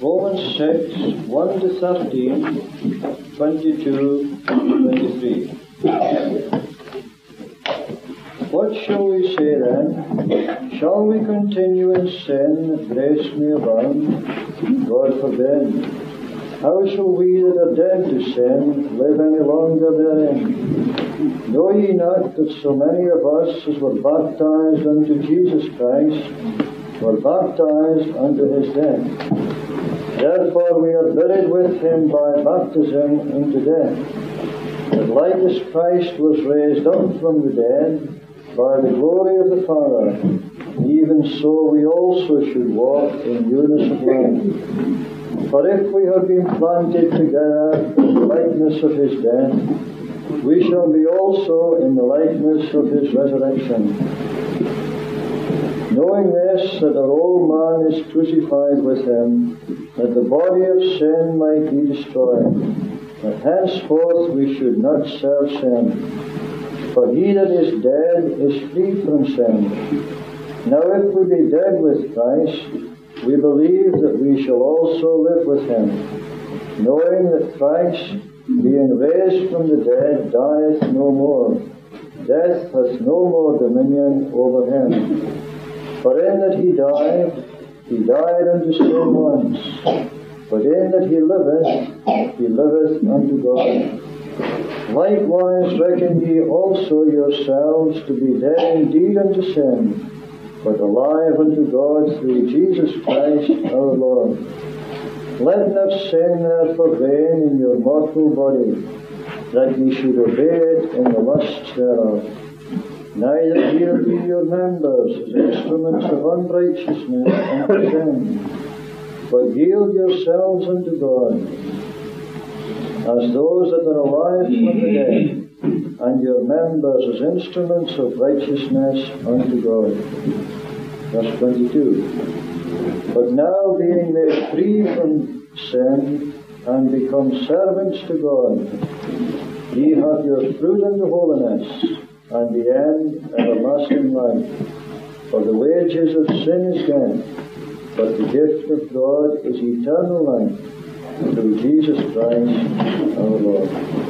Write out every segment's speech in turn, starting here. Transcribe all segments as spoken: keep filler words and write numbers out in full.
Romans six, one to thirteen, twenty-two, twenty-three. What shall we say then? Shall we continue in sin that grace may abound? God forbid. How shall we that are dead to sin live any longer therein? Know ye not that so many of us as were baptized unto Jesus Christ were baptized unto his death? Therefore we are buried with him by baptism into death, that like as Christ was raised up from the dead by the glory of the Father, even so we also should walk in newness of life. For if we have been planted together in the likeness of his death, we shall be also in the likeness of his resurrection. Knowing this, that our old man is crucified with him, that the body of sin might be destroyed, that henceforth we should not serve sin. For he that is dead is free from sin. Now if we be dead with Christ, we believe that we shall also live with him, knowing that Christ, being raised from the dead, dieth no more. Death hath no more dominion over him. For in that he died, he died unto sin once, but in that he liveth, he liveth unto God. Likewise reckon ye also yourselves to be dead indeed unto sin, but alive unto God through Jesus Christ our Lord. Let not sin therefore reign in your mortal body, that ye should obey it in the lusts thereof. Neither yield ye your members as instruments of unrighteousness unto sin, but yield yourselves unto God, as those that are alive from the dead, and your members as instruments of righteousness unto God. Verse twenty-two. But now being made free from sin, and become servants to God, ye have your fruit unto holiness, and the end everlasting life. For the wages of sin is death, but the gift of God is eternal life, through Jesus Christ our Lord.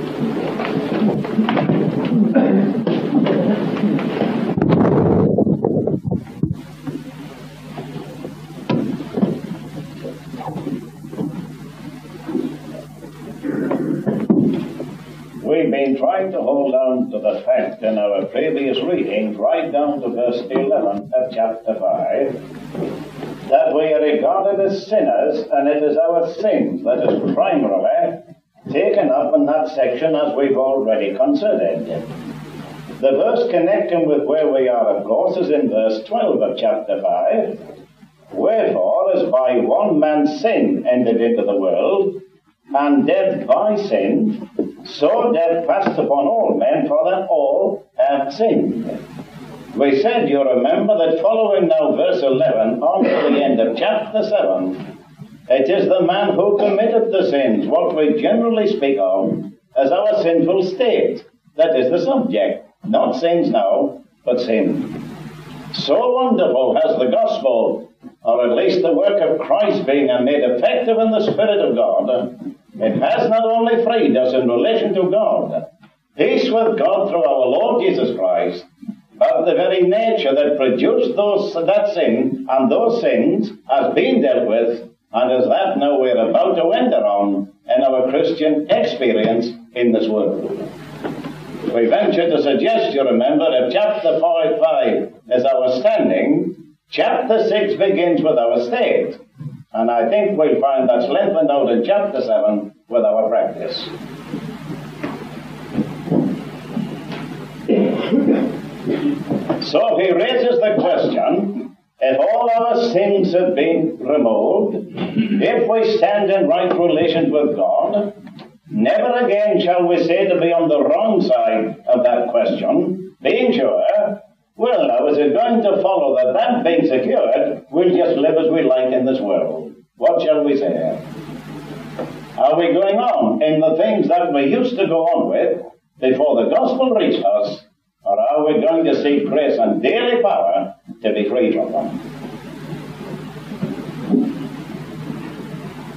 We've been trying to hold on to the fact in our previous readings, right down to verse eleven of chapter five, that we are regarded as sinners, and it is our sins that is primarily taken up in that section, as we've already considered. The verse connecting with where we are, of course, is in verse twelve of chapter five. Wherefore, as by one man sin entered into the world, and death by sin, so death passed upon all men, for that all have sinned. We said, you remember, that following now verse eleven on to the end of chapter seven, it is the man who committed the sins, what we generally speak of as our sinful state, that is the subject. Not sins now, but sin. So wonderful has the gospel, or at least the work of Christ being made effective in the Spirit of God, it has not only freed us in relation to God, peace with God through our Lord Jesus Christ, but the very nature that produced those, that sin and those sins has been dealt with, and is that now we're about to enter on in our Christian experience in this world. We venture to suggest, you remember, if chapter five is our standing, chapter six begins with our state. And I think we'll find that's lengthened out in chapter seven with our practice. So he raises the question, if all our sins have been removed, if we stand in right relations with God, never again shall we say to be on the wrong side of that question, being sure, well now, is it going to follow that that being secured, we'll just live as we like in this world? What shall we say? Are we going on in the things that we used to go on with before the gospel reached us, or are we going to seek grace and daily power to be free from them?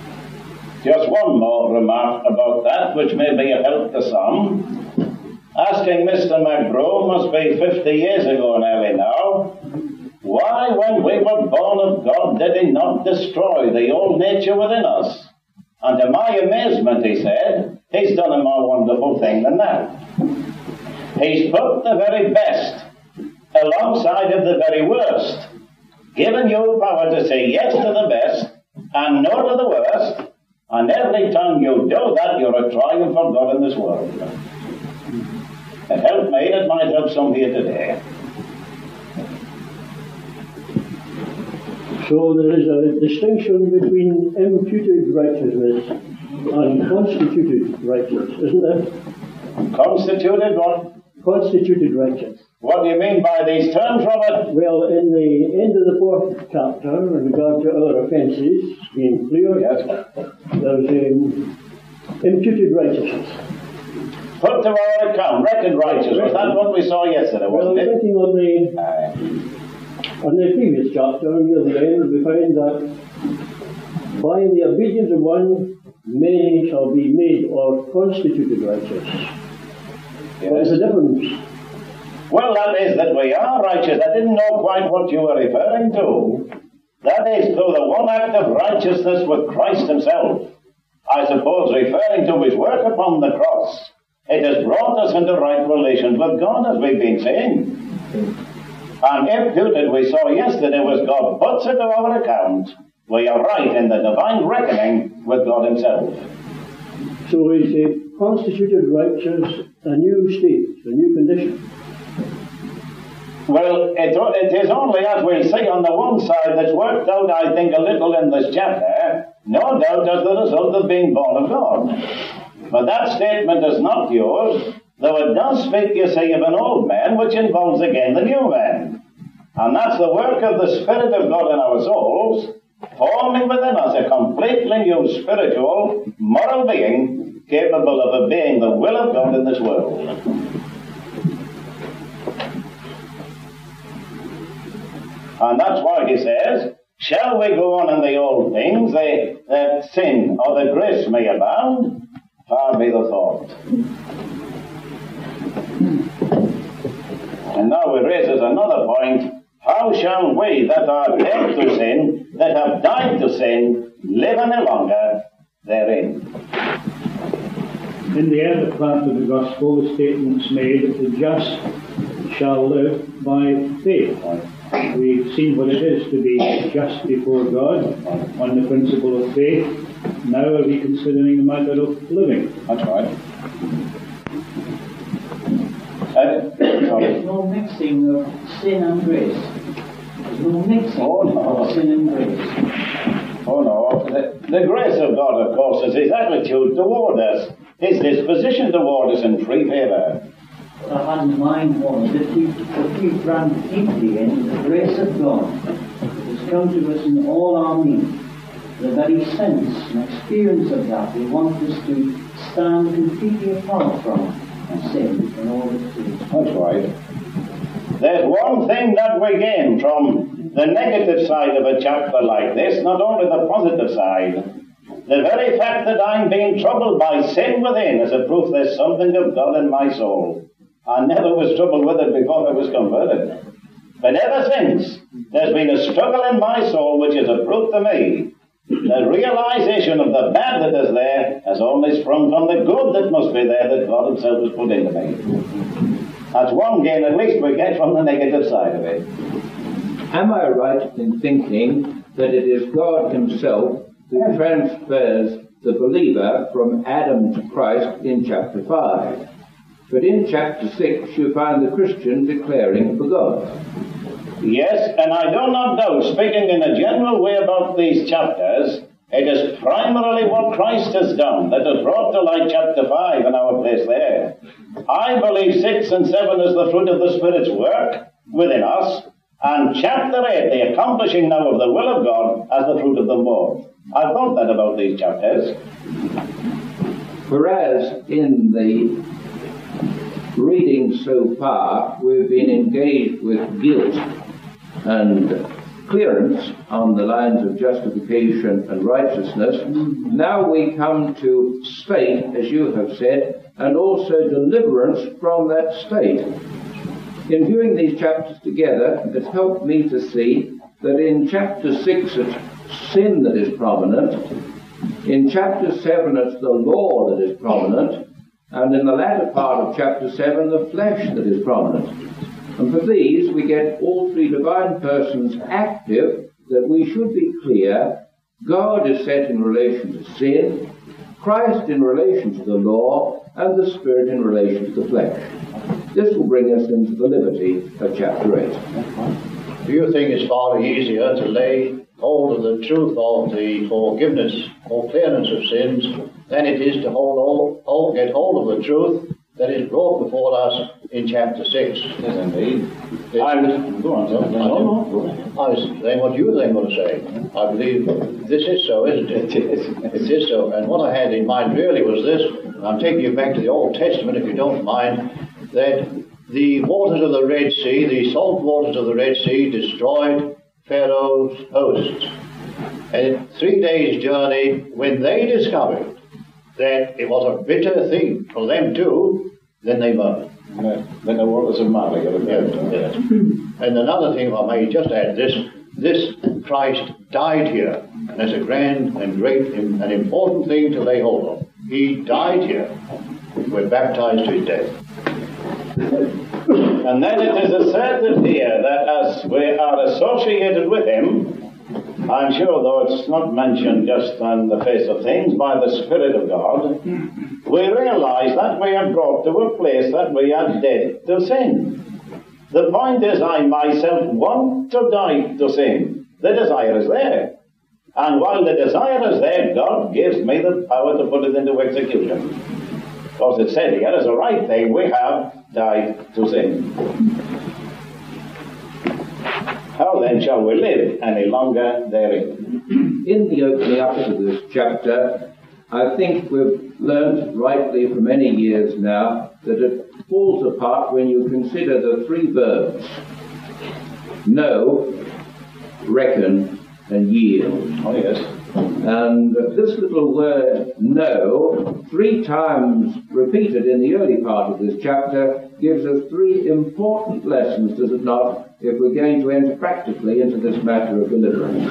Just one more remark about that, which may be a help to some. Asking Mister McGraw must be fifty years ago nearly now, why, when we were born of God, did he not destroy the old nature within us? And to my amazement, he said, he's done a more wonderful thing than that. He's put the very best alongside of the very worst, given you power to say yes to the best and no to the worst, and every time you do that, you're a triumph for God in this world. It helped me, and it might help some here today. So there is a distinction between imputed righteousness and constituted righteousness, isn't there? Constituted what? Constituted righteous. What do you mean by these terms, Robert? Well, in the end of the fourth chapter, in regard to other offences, being clear, yes, there's um, imputed righteousness. Put to our account, reckoned righteous. Was that what we saw yesterday, wasn't well, it? thinking on the, Aye. on the previous chapter, near the end, we find that by the obedience of one, many shall be made or constituted righteous. Yes. What is the difference? Well, that is that we are righteous. I didn't know quite what you were referring to. That is through the one act of righteousness with Christ himself. I suppose referring to his work upon the cross. It has brought us into right relations with God, as we've been saying. And imputed, we saw yesterday, was God puts it to our account. We are right in the divine reckoning with God himself. So is a constituted righteous a new state, a new condition? Well, it, it is only, as we see on the one side, that's worked out, I think, a little in this chapter, no doubt as the result of being born of God. But that statement is not yours, though it does speak, you see, of an old man, which involves again the new man. And that's the work of the Spirit of God in our souls, forming within us a completely new spiritual, moral being, capable of obeying the will of God in this world. And that's why he says, shall we go on in the old things, they, that sin or the grace may abound? Far be the thought. And now he raises another point. How shall we that are dead to sin, that have died to sin, live any longer therein? In the other part of the Gospel, the statement's made that the just shall live by faith. We've seen what it is to be just before God on the principle of faith. Now are we considering the matter of living? That's right. Uh, There's no mixing of sin and grace. There's no mixing oh, no. of sin and grace. Oh no, the, the grace of God, of course, is his attitude toward us, his disposition toward us in free favour. What I had in mind was that we, if we ran deeply into the grace of God, that has come to us in all our need, the very sense and experience of that, we want us to stand completely apart from sin in all its ways. That's right. There's one thing that we gain from the negative side of a chapter like this, not only the positive side. The very fact that I'm being troubled by sin within is a proof there's something of God in my soul. I never was troubled with it before I was converted. But ever since, there's been a struggle in my soul which is a proof to me. The realization of the bad that is there has only sprung from the good that must be there that God himself has put into me. That's one gain at least we get from the negative side of it. Am I right in thinking that it is God himself who transfers the believer from Adam to Christ in chapter five? But in chapter six you find the Christian declaring for God. Yes, and I do not doubt, speaking in a general way about these chapters, it is primarily what Christ has done that has brought to light chapter five in our place there. I believe six and seven is the fruit of the Spirit's work within us, and chapter eight, the accomplishing now of the will of God, as the fruit of them both. I've thought that about these chapters. Whereas in the reading so far, we've been engaged with guilt and clearance on the lines of justification and righteousness. Now we come to state, as you have said, and also deliverance from that state. In viewing these chapters together, it's helped me to see that in chapter six it's sin that is prominent, in chapter seven it's the law that is prominent, and in the latter part of chapter seven the flesh that is prominent. And for these we get all three divine persons active, that we should be clear. God is set in relation to sin, Christ in relation to the law, and the Spirit in relation to the flesh. This will bring us into the liberty of chapter eight. Do you think it's far easier to lay hold of the truth of the forgiveness or clearance of sins than it is to hold, hold, hold, get hold of the truth that is brought before us in chapter six? Yes, indeed. I'm, go on, sir. I, no, no, I was saying what you were then going to say. I believe this is so, isn't it? It is. It is so. And what I had in mind really was this. I'm taking you back to the Old Testament, if you don't mind, that the waters of the Red Sea, the salt waters of the Red Sea, destroyed Pharaoh's host. And three days' journey, when they discovered that it was a bitter thing for them too, then they murmured. Then the waters of Mali. Yes, yes. And another thing, if I may just add this, this Christ died here. And that's a grand and great and important thing to lay hold of. He died here. We're baptized to his death. And then it is asserted here that as we are associated with him, I'm sure, though it's not mentioned just on the face of things, by the Spirit of God, we realize that we are brought to a place that we are dead to sin. The point is, I myself want to die to sin. The desire is there. And while the desire is there, God gives me the power to put it into execution. Because it said here, as a right thing, we have died to sin. How then shall we live any longer therein? In the opening up to this chapter, I think we've learned rightly for many years now that it falls apart when you consider the three verbs: know, reckon, and yield. Oh, yes. And this little word know, three times repeated in the early part of this chapter, gives us three important lessons, does it not, if we're going to enter practically into this matter of deliverance.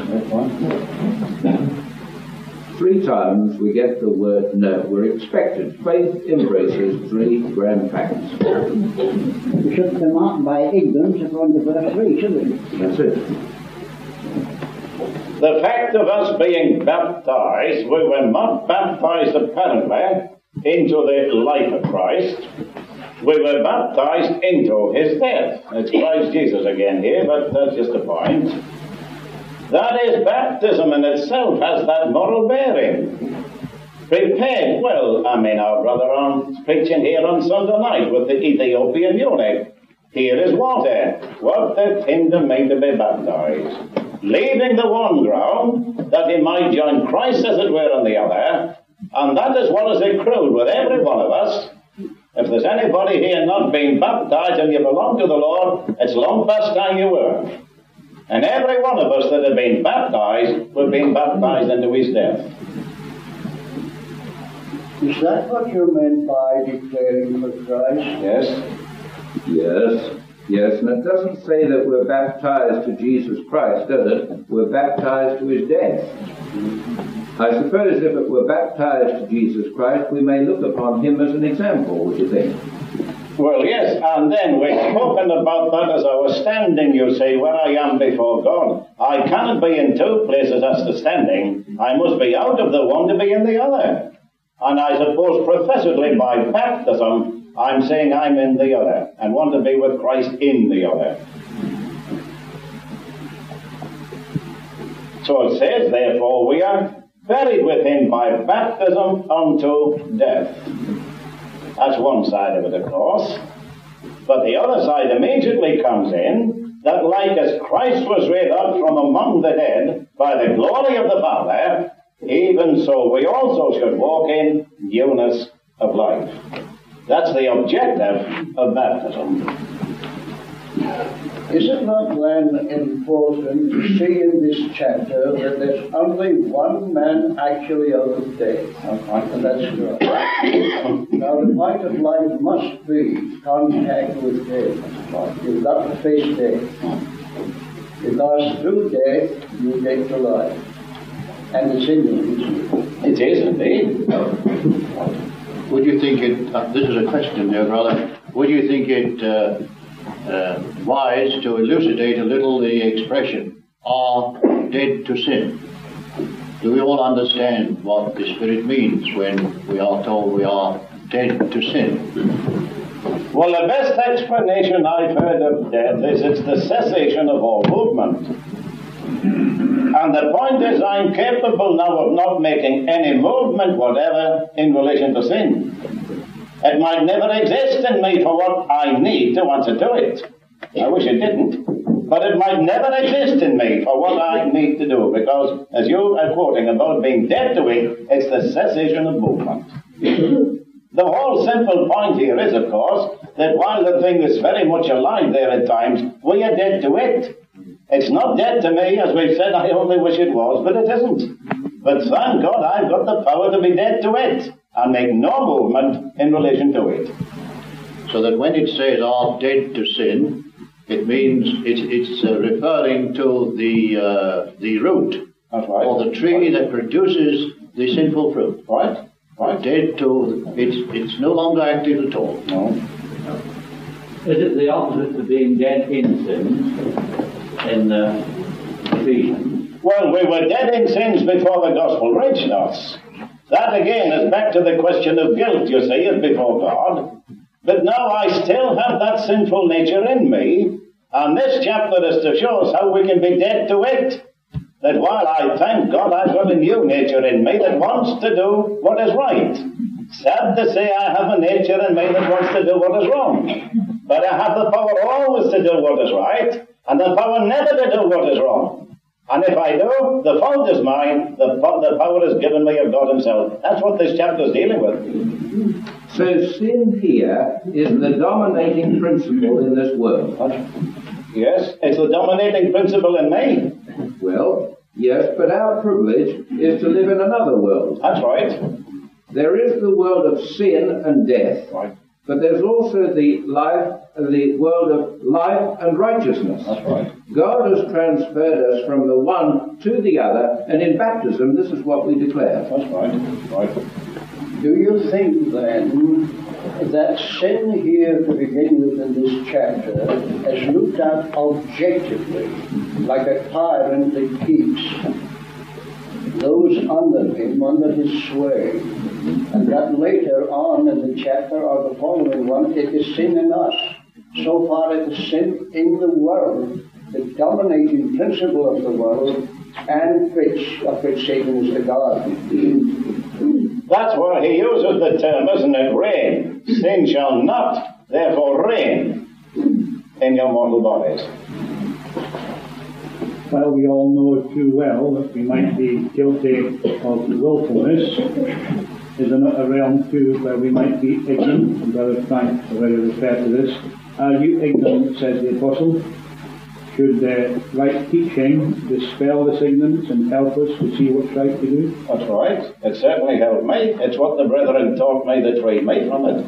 Three times we get the word know. We're expected. Faith embraces three grand facts. We shouldn't be marked by ignorance according to verse three, should we? That's it. The fact of us being baptized, we were not baptized apparently into the life of Christ. We were baptized into his death. It's Christ Jesus again here, but that's just a point. That is, baptism in itself has that moral bearing. Prepared, well, I mean, our brother on preaching here on Sunday night with the Ethiopian eunuch. Here is water. What did hinder me to be baptized? Leaving the one ground, that he might join Christ, as it were, on the other. And that is what is accrued with every one of us. If there's anybody here not being baptized and you belong to the Lord, it's long past time you were. And every one of us that have been baptized, we're being baptized into his death. Is that what you meant by declaring for Christ? Yes. Yes. Yes, and it doesn't say that we're baptized to Jesus Christ, does it? We're baptized to his death. I suppose if it were baptized to Jesus Christ, we may look upon him as an example, would you think? Well, yes, and then we've spoken about that as I was standing, you see, where I am before God. I cannot be in two places as to standing. I must be out of the one to be in the other. And I suppose professedly by baptism, I'm saying I'm in the other, and want to be with Christ in the other. So it says, therefore, we are buried with him by baptism unto death. That's one side of it, of course. But the other side immediately comes in, that like as Christ was raised up from among the dead by the glory of the Father, even so we also should walk in newness of life. That's the objective of baptism. Is it not then important to see in this chapter that there's only one man actually out of death, and that's God? Now the point of life must be contact with death. You've got to face death, because through death you get to life, and it's in you. It is indeed. Would you think it, uh, this is a question there, brother, would you think it uh, uh, wise to elucidate a little the expression, are dead to sin? Do we all understand what the Spirit means when we are told we are dead to sin? Well, the best explanation I've heard of death is it's the cessation of all movement. And the point is, I'm capable now of not making any movement whatever in relation to sin. It might never exist in me for what I need to answer to it. I wish it didn't. But it might never exist in me for what I need to do, because, as you are quoting about being dead to it, it's the cessation of movement. The whole simple point here is, of course, that while the thing is very much alive there at times, we are dead to it. It's not dead to me, as we've said, I only wish it was, but it isn't. But thank God I've got the power to be dead to it, and make no movement in relation to it. So that when it says are dead to sin, it means it, it's uh, referring to the uh, the root, That's right. or the tree that produces the sinful fruit. Right? Right. Dead to, it's, it's no longer active at all. No. Is it the opposite to being dead in sins in uh, Ephesians? Well, we were dead in sins before the gospel reached us. That again is back to the question of guilt, you see, as before God. But now I still have that sinful nature in me, and this chapter is to show us how we can be dead to it. That while I thank God I've got a new nature in me that wants to do what is right. Sad to say I have a nature in me that wants to do what is wrong. But I have the power always to do what is right, and the power never to do what is wrong. And if I do, the fault is mine, the, the power is given me of God himself. That's what this chapter is dealing with. So sin here is the dominating principle in this world. Yes, it's the dominating principle in me. Well, yes, but our privilege is to live in another world. That's right. There is the world of sin and death, Right. but there's also the life, the world of life and righteousness. That's right. God has transferred us from the one to the other, and in baptism, this is what we declare. That's right. Right. Do you think then that sin here to begin with in this chapter is looked at objectively, like a tyrant that keeps those under him, under his sway, and that later on in the chapter or the following one, it is sin in us. So far it is sin in the world, the dominating principle of the world, and which, of which Satan is the God. That's why he uses the term, isn't it? Reign. Sin shall not, therefore, reign in your mortal bodies. Well, we all know too well that we might be guilty of willfulness. Is another realm too where we might be ignorant, and Brother Frank already referred to this. Are you ignorant, says the Apostle? Should the right teaching dispel this ignorance and help us to see what's right to do? That's right. It certainly helped me. It's what the brethren taught me that freed me from it.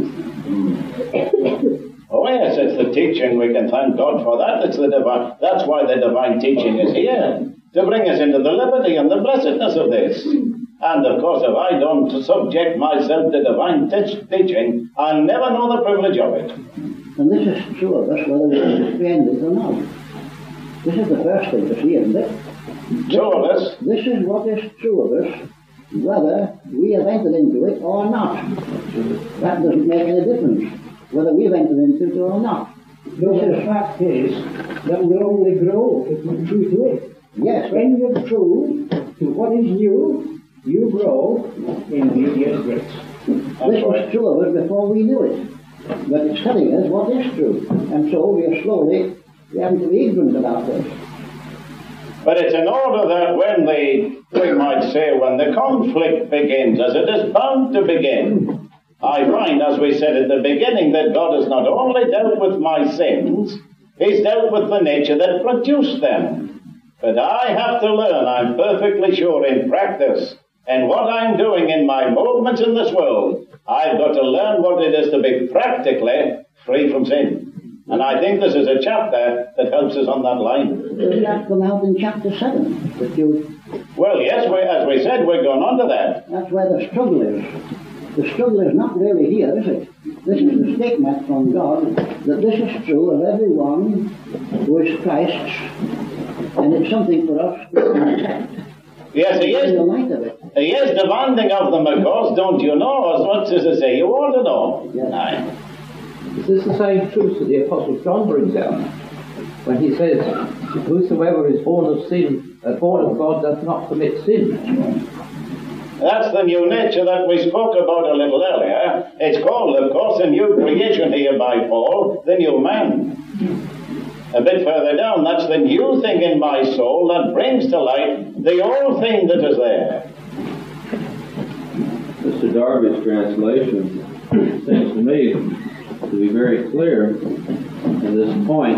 Oh yes, it's the teaching. We can thank God for that. It's the divine. That's why the divine teaching is here, to bring us into the liberty and the blessedness of this. And of course, if I don't subject myself to divine te- teaching, I'll never know the privilege of it. And this is true of us, whether we understand it or not. This is the first thing to see, isn't it? True of us. This is what is true of us, whether we have entered into it or not. That doesn't make any difference, whether we've entered into it or not. But the fact is that we only grow if we're true to it. Yes, When you're true to what is new, you grow in obedience grace. this was true of us before we knew it. But it's telling us what is true. And so we are slowly, we haven't to be ignorant about this. But it's in order that when the, we might say, when the conflict begins, as it is bound to begin, I find, as we said at the beginning, that God has not only dealt with my sins, He's dealt with the nature that produced them. But I have to learn, I'm perfectly sure, in practice, and what I'm doing in my movements in this world, I've got to learn what it is to be practically free from sin. And I think this is a chapter that helps us on that line. Does that come out in chapter seven? That you, well, yes, we, as we said, we're going on to that. That's where the struggle is. The struggle is not really here, is it? This is the statement from God that this is true of everyone who is Christ's, and it's something for us to accept. Yes, he is. In the light of it. He is demanding of them, of course, don't you know? As much as I say, you ought to know. Yes. Aye. Is this the same truth that the Apostle John brings out when he says, whosoever is born of sin, uh, born of God does not commit sin? That's the new nature that we spoke about a little earlier. It's called, of course, a new creation here by Paul, the new man. A bit further down, that's the new thing in my soul that brings to light the old thing that is there. Mister Darby's translation seems to me to be very clear in this point.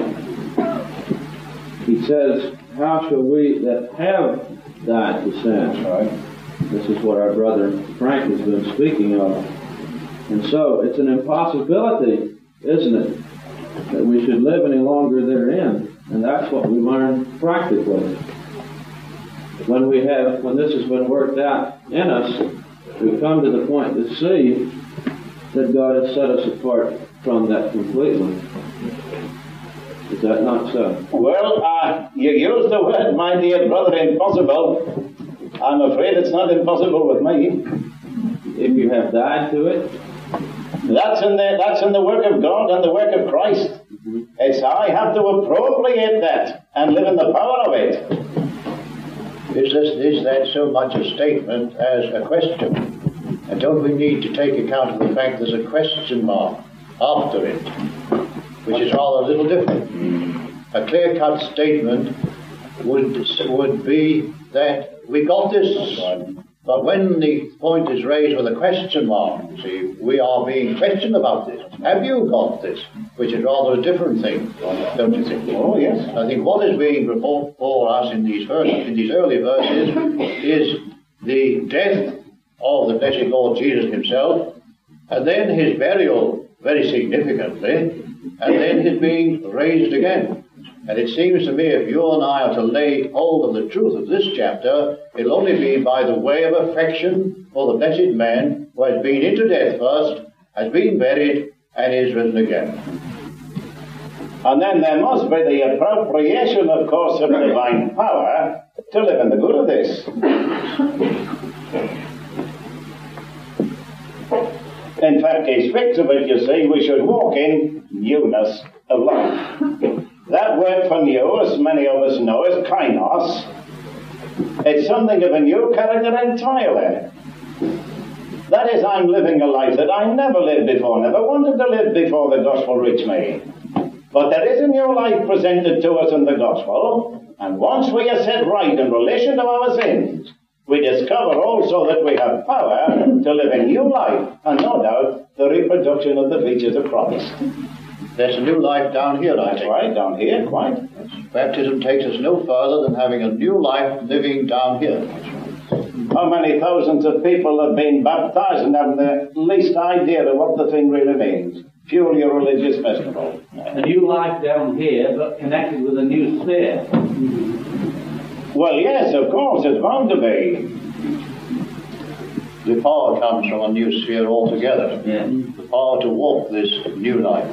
He says, how shall we that have died to sin? Right. This is what our brother Frank has been speaking of. And so it's an impossibility, isn't it, that we should live any longer therein. And that's what we learn practically. When we have, when this has been worked out in us, we come to the point to see that God has set us apart from that completely. Is that not so? Well, uh, you use the word, my dear brother, impossible. I'm afraid it's not impossible with me. If you have died to it? That's in the, that's in the work of God and the work of Christ. Mm-hmm. It's I have to appropriate that and live in the power of it. Is, this, is that so much a statement as a question? And don't we need to take account of the fact there's a question mark after it, which is rather a little different? A clear-cut statement would, would be that we got this, but when the point is raised with a question mark, you see, we are being questioned about this. Have you got this? Which is rather a different thing, don't you think? Oh, yes. I think what is being before for us in these verses, in these early verses, is the death of the blessed Lord Jesus himself, and then his burial very significantly, and then his being raised again. And it seems to me if you and I are to lay hold of the truth of this chapter, it'll only be by the way of affection for the blessed man who has been into death first, has been buried, and is risen again. And then there must be the appropriation, of course, of divine power to live in the good of this. In fact, he speaks of it, you see, we should walk in newness of life. That word for new, as many of us know, is kainos. It's something of a new character entirely. That is, I'm living a life that I never lived before, never wanted to live before the gospel reached me. But there is a new life presented to us in the gospel, and once we are set right in relation to our sins, we discover also that we have power to live a new life, and no doubt the reproduction of the features of Christ. There's a new life down here, I That's think. right, down here, quite. Baptism takes us no further than having a new life living down here. How many thousands of people have been baptized and haven't the least idea of what the thing really means? Purely a religious festival. A new life down here, but connected with a new sphere. Well, yes, of course, it's bound to be. The power comes from a new sphere altogether. Yeah. The power to walk this new life.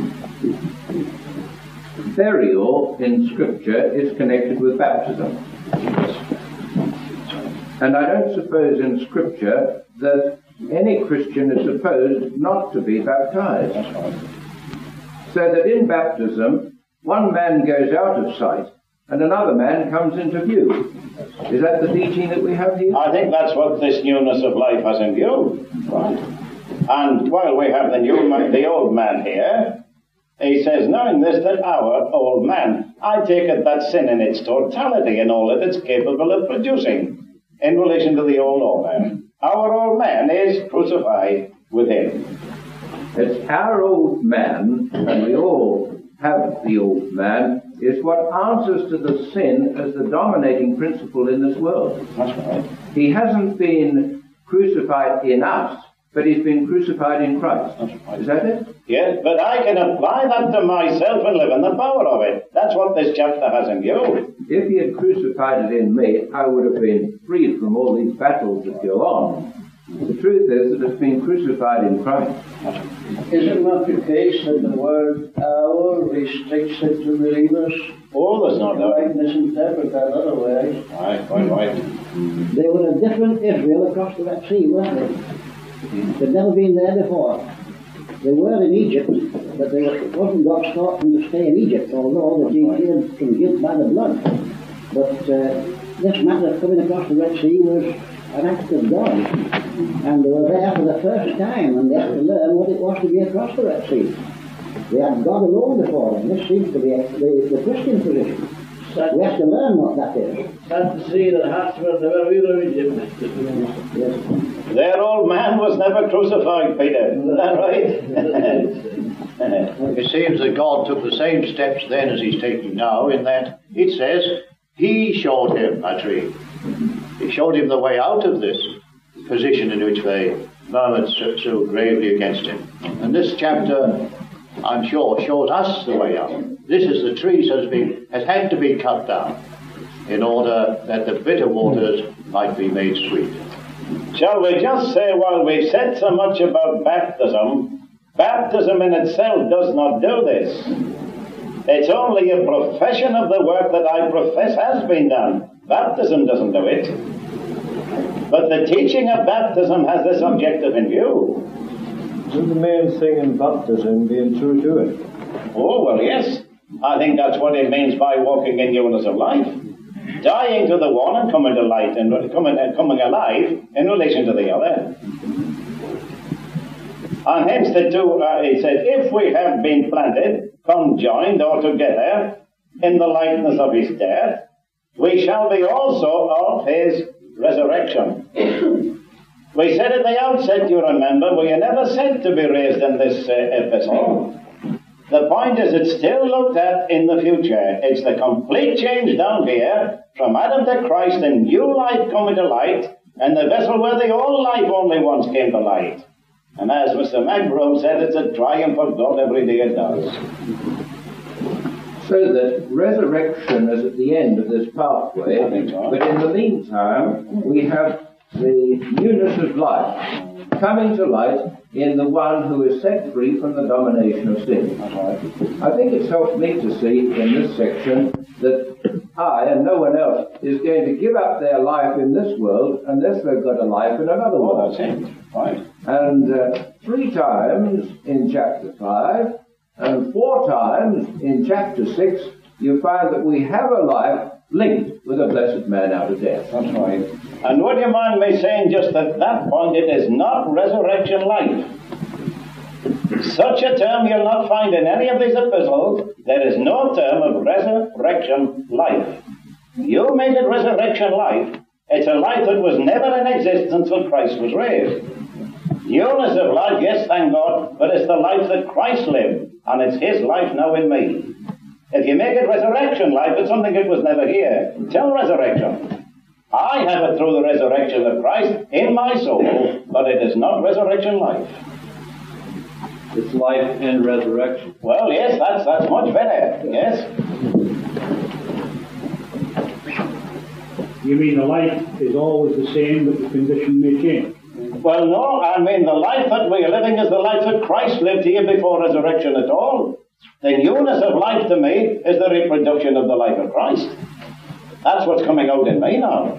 Burial in Scripture is connected with baptism. And I don't suppose in Scripture that any Christian is supposed not to be baptized. So that in baptism, one man goes out of sight and another man comes into view. Is that the teaching that we have here? I think that's what this newness of life has in view. Right. And while we have the new man, the old man here, he says, knowing this, that our old man, I take it that sin in its totality and all that it's capable of producing in relation to the old old man. Our old man is crucified with him. It's our old man, and we all have the old man is what answers to the sin as the dominating principle in this world. That's right. He hasn't been crucified in us, but he's been crucified in Christ. That's right. Is that it? Yes, but I can apply that to myself and live in the power of it. That's what this chapter has in view. If he had crucified it in me, I would have been freed from all these battles that go on. The truth is that it's been crucified in Christ. Is it not the case that the word our restricts it to believers? Oh, there's no doubt. I might misinterpret that otherwise. Right, quite right. They were a different Israel across the Red Sea, weren't they? They'd never been there before. They were in Egypt, but they wasn't God's thought them to stay in Egypt, although they'd been cleared from guilt by the blood. But uh, this matter of coming across the Red Sea was an act of God. And they were there for the first time, and they had to learn what it was to be across the Red Sea. They had God alone before them. This seems to be the, the Christian position. We have to learn what that is. Sad to see that hearts were never real in Egypt. Yes. Their old man was never crucified, Peter. Isn't that right? It seems that God took the same steps then as he's taking now, in that it says he showed him a tree. He showed him the way out of this position in which they murmured so, so gravely against him. And this chapter, I'm sure, shows us the way out. This is the tree, so to speak, has had to be cut down in order that the bitter waters might be made sweet. Shall we just say, while we've said so much about baptism, baptism in itself does not do this. It's only a profession of the work that I profess has been done. Baptism doesn't do it. But the teaching of baptism has this objective in view. Isn't the main thing in baptism being true to it? Oh, well, yes. I think that's what it means by walking in newness of life. Dying to the one and coming to light and coming, uh, coming alive in relation to the other. And hence the two, uh, it says, if we have been planted, conjoined or together in the likeness of his death, we shall be also of his resurrection. We said at the outset, you remember, we are never said to be raised in this uh, epistle. The point is, it's still looked at in the future. It's the complete change down here, from Adam to Christ, and new life coming to light, and the vessel where the old life only once came to light. And as Mister Magbrome said, it's a triumph of God every day it does. So that resurrection is at the end of this pathway, I think so. But in the meantime, we have the newness of life coming to light in the one who is set free from the domination of sin. I think it's helped me to see in this section that I and no one else is going to give up their life in this world unless they've got a life in another Oh, world. that's it. Right. And uh, three times in chapter five and four times in chapter six, you find that we have a life linked with a blessed man out of death. That's right. And would you mind me saying just at that point, it is not resurrection life. Such a term you'll not find in any of these epistles. There is no term of resurrection life. You made it resurrection life. It's a life that was never in existence until Christ was raised. Newness of life, yes, thank God, but it's the life that Christ lived, and it's his life now in me. If you make it resurrection life, it's something that was never here. Till resurrection. I have it through the resurrection of Christ in my soul, but it is not resurrection life. It's life and resurrection. Well, yes, that's that's much better. Yes. You mean the life is always the same, but the condition may change? Well, no, I mean the life that we are living is the life that Christ lived here before resurrection at all. The newness of life to me is the reproduction of the life of Christ. That's what's coming out in me now.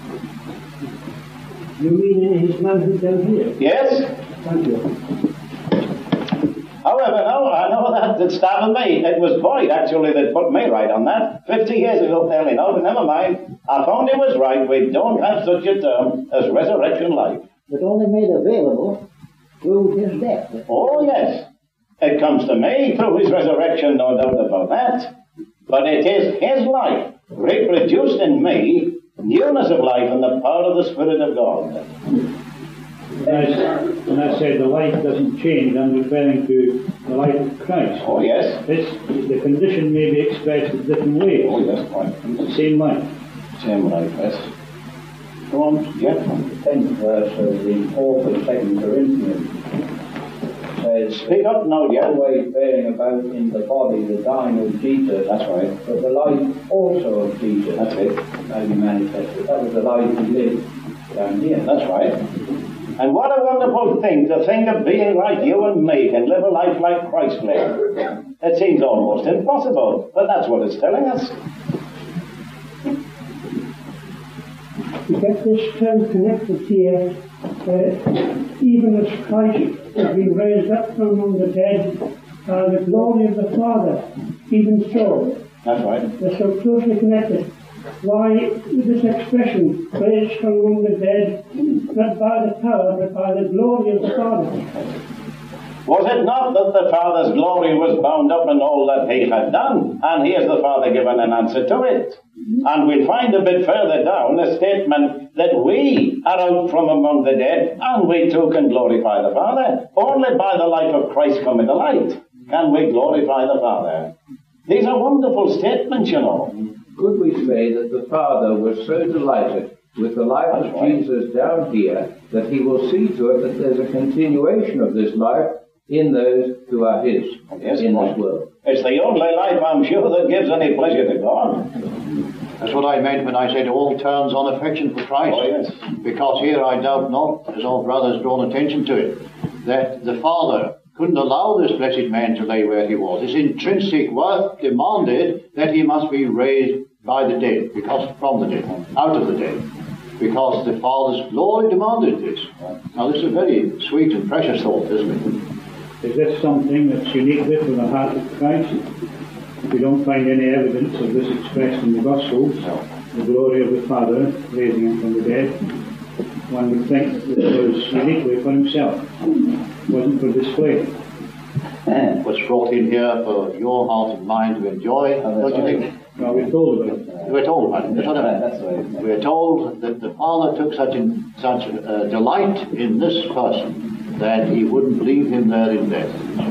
You mean in his manhood down here? Yes? Thank you. However, no, I know that that startled me. It was Boyd, actually, that put me right on that. Fifty years ago, nearly now, but never mind. I found he was right. We don't have such a term as resurrection life. But only made available through his death. Oh, yes. It comes to me through his resurrection, no doubt about that. But it is his life, reproduced in me, newness of life and the power of the Spirit of God. When I, when I said the life doesn't change, I'm referring to the life of Christ. Oh, yes. This, the condition may be expressed in different ways. Oh, yes, quite. It's the same life. Same life, yes. Go on, yeah. The tenth verse of the fourth of Second Corinthians says, Speak up now, yeah. always bearing about in the body the dying of Jesus. That's right. But the life also of Jesus. That's it. How he manifested. That was the life he lived down here. That's right. And what a wonderful thing to think of being like you and me can live a life like Christ lived. It seems almost impossible, but that's what it's telling us. You get this term connected here, uh, even as Christ has been raised up from among the dead by the glory of the Father, even so. That's right. They're so closely connected. Why this expression, raised from among the dead, not by the power, but by the glory of the Father? Was it not that the Father's glory was bound up in all that he had done? And here's the Father given an answer to it. And we'll find a bit further down a statement that we are out from among the dead, and we too can glorify the Father. Only by the life of Christ coming to light can we glorify the Father. These are wonderful statements, you know. Could we say that the Father was so delighted with the life of Jesus down here that he will see to it that there's a continuation of this life in those who are his Yes, in right. this world? It's the only life, I'm sure, that gives any pleasure to God. That's what I meant when I said all turns on affection for Christ. Oh, yes. Because here I doubt not, as our brother's drawn attention to it, that the Father couldn't allow this blessed man to lay where he was. His intrinsic worth demanded that he must be raised by the dead, because from the dead, out of the dead. Because the Father's glory demanded this. Now this is a very sweet and precious thought, isn't it? Is this something that's unique with the heart of Christ? We don't find any evidence of this expressed in the Gospels. The glory of the Father raising him from the dead. One would think that this was uniquely for himself. It wasn't for display. It was brought in here for your heart and mind to enjoy, don't you think? Well, we're told about it. We're told about it. That's what I meant. That's right. We're told that the Father took such in, such uh, delight in this person that he wouldn't leave him there in death.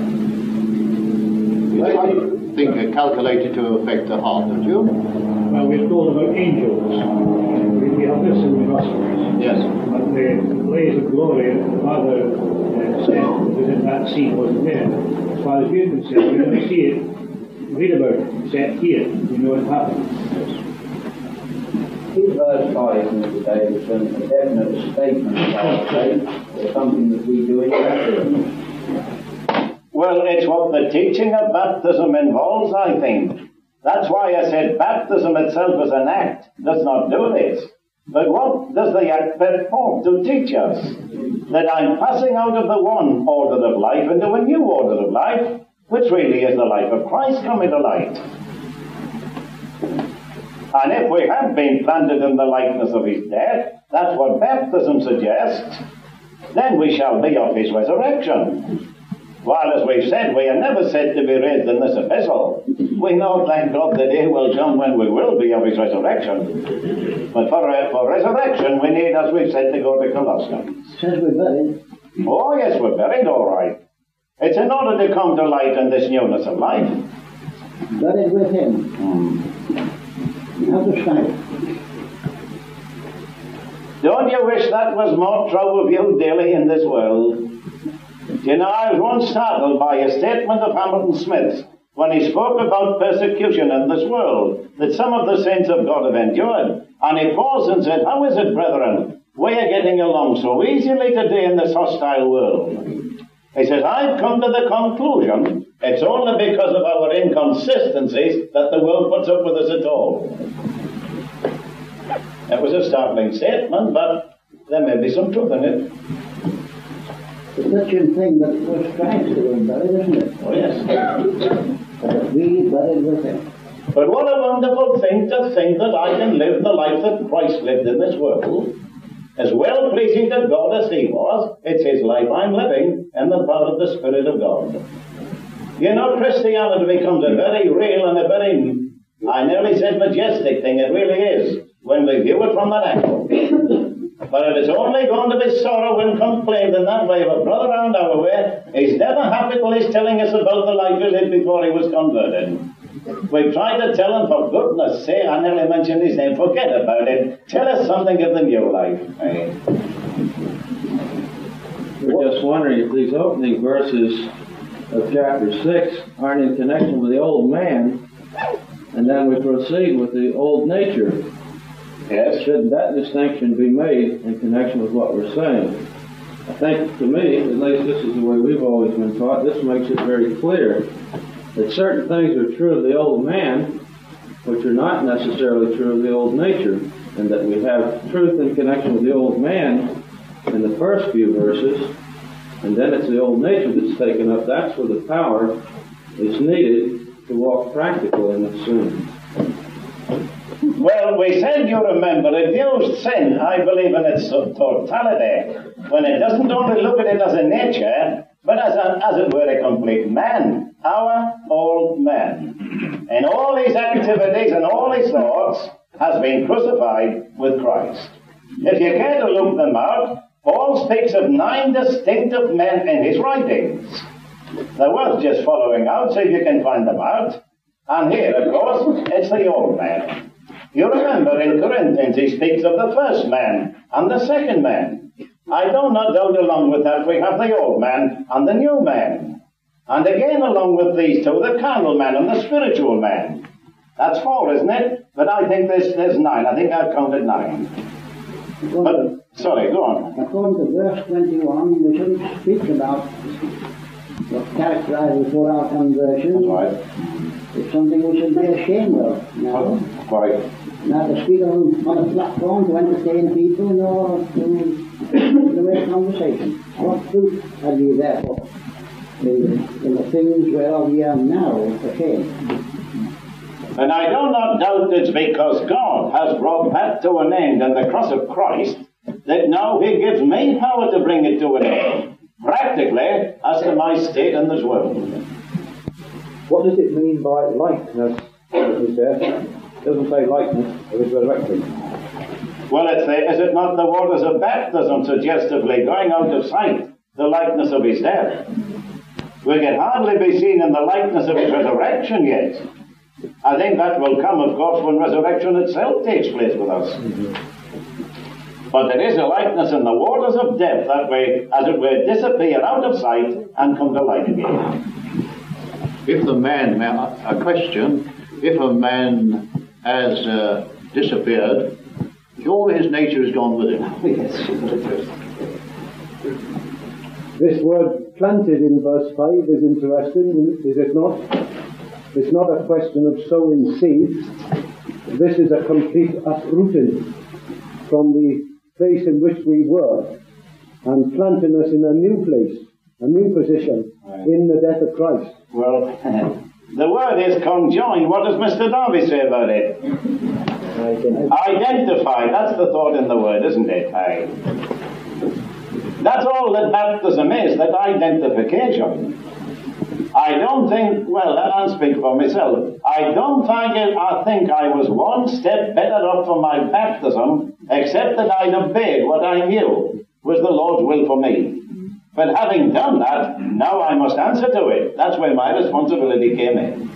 I think uh, calculated to affect the heart, don't you? Well, we're told about angels. We we have this in the Gospels. Yes. But the blaze of glory that the Father uh, sent was in that scene wasn't there. As far as we're concerned, we only see it, read about it, set here. We know it happened. Is verse five, Mister Davidson, a definite statement of our faith, or something that we do in baptism? Well, it's what the teaching of baptism involves, I think. That's why I said baptism itself as an act does not do this. But what does the act purport to teach us? That I'm passing out of the one order of life into a new order of life, which really is the life of Christ coming to light. And if we have been planted in the likeness of his death, that's what baptism suggests, then we shall be of his resurrection. While, as we've said, we are never said to be raised in this epistle. We know, thank God, the day will come when we will be of his resurrection. But for, for resurrection, we need, as we've said, to go to Colossians. Says we're buried. Oh, yes, we're buried, all right. It's in order to come to light in this newness of life. Buried with him. Hmm. How to stand? Don't you wish that was more true of you daily in this world? You know, I was once startled by a statement of Hamilton Smith's when he spoke about persecution in this world that some of the saints of God have endured. And he paused and said, how is it, brethren, we are getting along so easily today in this hostile world? He says, I've come to the conclusion it's only because of our inconsistencies that the world puts up with us at all. That was a startling statement, but there may be some truth in it. It's such a thing that was Christ who was buried, isn't it? Oh, yes. But we buried with him. But what a wonderful thing to think that I can live the life that Christ lived in this world, as well pleasing to God as he was. It's his life I'm living in the power of the Spirit of God. You know, Christianity becomes a very real and a very, I nearly said majestic thing. It really is, when we view it from that angle. But if it's only going to be sorrow and complaint in that way of a brother round our way, he's never happy till he's telling us about the life he lived before he was converted. We tried to tell him, for goodness sake, I nearly mentioned his name, forget about it. Tell us something of the new life. Eh? We're just wondering if these opening verses of chapter six aren't in connection with the old man, and then we proceed with the old nature. Yes. Shouldn't that distinction be made in connection with what we're saying? I think, to me, at least this is the way we've always been taught, this makes it very clear that certain things are true of the old man, which are not necessarily true of the old nature, and that we have truth in connection with the old man in the first few verses, and then it's the old nature that's taken up. That's where the power is needed to walk practical in the sin. Well, we said, you remember, it views sin, I believe, in its totality, when it doesn't only look at it as a nature, but as, a, as it were a complete man, our old man. And all his activities and all his thoughts has been crucified with Christ. If you care to look them out, Paul speaks of nine distinctive men in his writings. They're worth just following out, so if you can find them out. And here, of course, it's the old man. You remember in Corinthians he speaks of the first man and the second man. I do not doubt along with that we have the old man and the new man. And again along with these two, the carnal man and the spiritual man. That's four, isn't it? But I think there's, there's nine. I think I've counted nine. But, sorry, go on. According to verse twenty-one, we shouldn't speak about what characterizes for our conversion. That's right. It's something we should be ashamed of now. Quite. Not to speak on, on a platform to entertain people, nor to the way of conversation. What truth have you therefore in, in the things whereof ye are now ashamed? And I do not doubt it's because God has brought that to an end in the cross of Christ, that now he gives me power to bring it to an end, practically, as to my state in this world. What does it mean by likeness, as he says? It doesn't say likeness of his resurrection. Well, it's the, is it not the waters of baptism suggestively going out of sight, the likeness of his death? We can hardly be seen in the likeness of his resurrection yet. I think that will come, of course, when resurrection itself takes place with us. Mm-hmm. But there is a likeness in the waters of death that way, as it were, disappear out of sight and come to light again. If the man, a question, if a man has uh, disappeared, all his nature is gone with him. Yes. This word planted in verse five is interesting, is it not? It's not a question of sowing seeds. This is a complete uprooting from the place in which we were and planting us in a new place, a new position in the death of Christ. Well, the word is conjoined. What does Mister Darby say about it? Identify. That's the thought in the word, isn't it? Aye. That's all that baptism is, that identification. I don't think, well, I'll speak for myself. I don't think it, I think I was one step better off for my baptism, except that I'd obeyed what I knew was the Lord's will for me. But having done that, now I must answer to it. That's where my responsibility came in.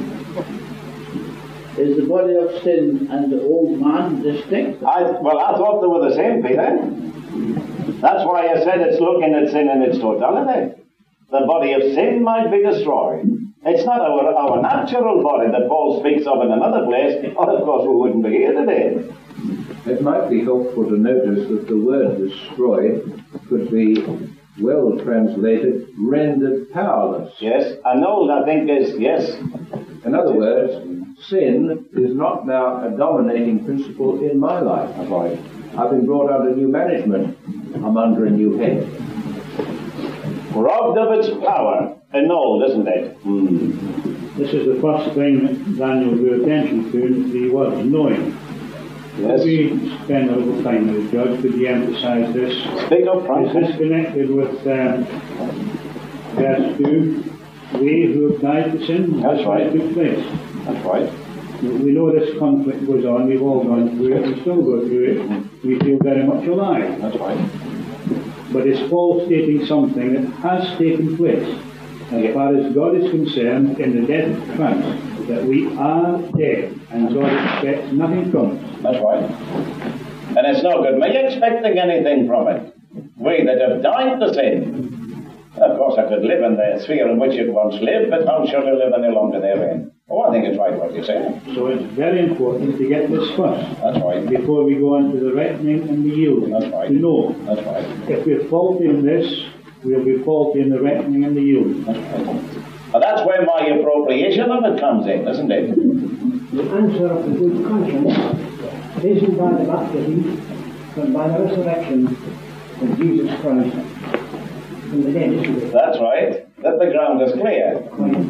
Is the body of sin and the old man distinct? I, well, I thought they were the same, Peter. That's why I said it's looking at sin in its totality. The body of sin might be destroyed. It's not our, our natural body that Paul speaks of in another place, or of course we wouldn't be here today. It might be helpful to notice that the word destroyed could be well translated, rendered powerless. Yes, and old I think is, yes. In other words, sin is not now a dominating principle in my life. I've been brought under new management. I'm under a new head. Robbed of its power, annulled, isn't it? Mm. This is the first thing that Daniel drew attention to, the word knowing. Yes. If we spend a little time with the judge, could you emphasise this? Speak up, Frank. Is this connected with um, verse two? We who have died to sin, that's right. Took place. That's right. We know this conflict goes on, we've all gone through it, we still go through it. we feel very much alive. That's right. But it's Paul stating something that has taken place, as far as God is concerned, in the death of Christ, that we are dead, and God expects nothing from us. That's right. And it's no good me expecting anything from it. We that have died to sin. Of course, I could live in the sphere in which it once lived, but how shall I live any longer therein? Oh, I think it's right what you're saying. So it's very important to get this first. That's right. Before we go on to the reckoning and the yielding. That's right. To know. That's right. If we're faulty in this, we'll be faulty in the reckoning and the yielding. That's right. Now that's where my appropriation of it comes in, isn't it? The answer of the good conscience isn't by the baptism, but by the resurrection of Jesus Christ from the dead, isn't it? That's right. That the ground is clear.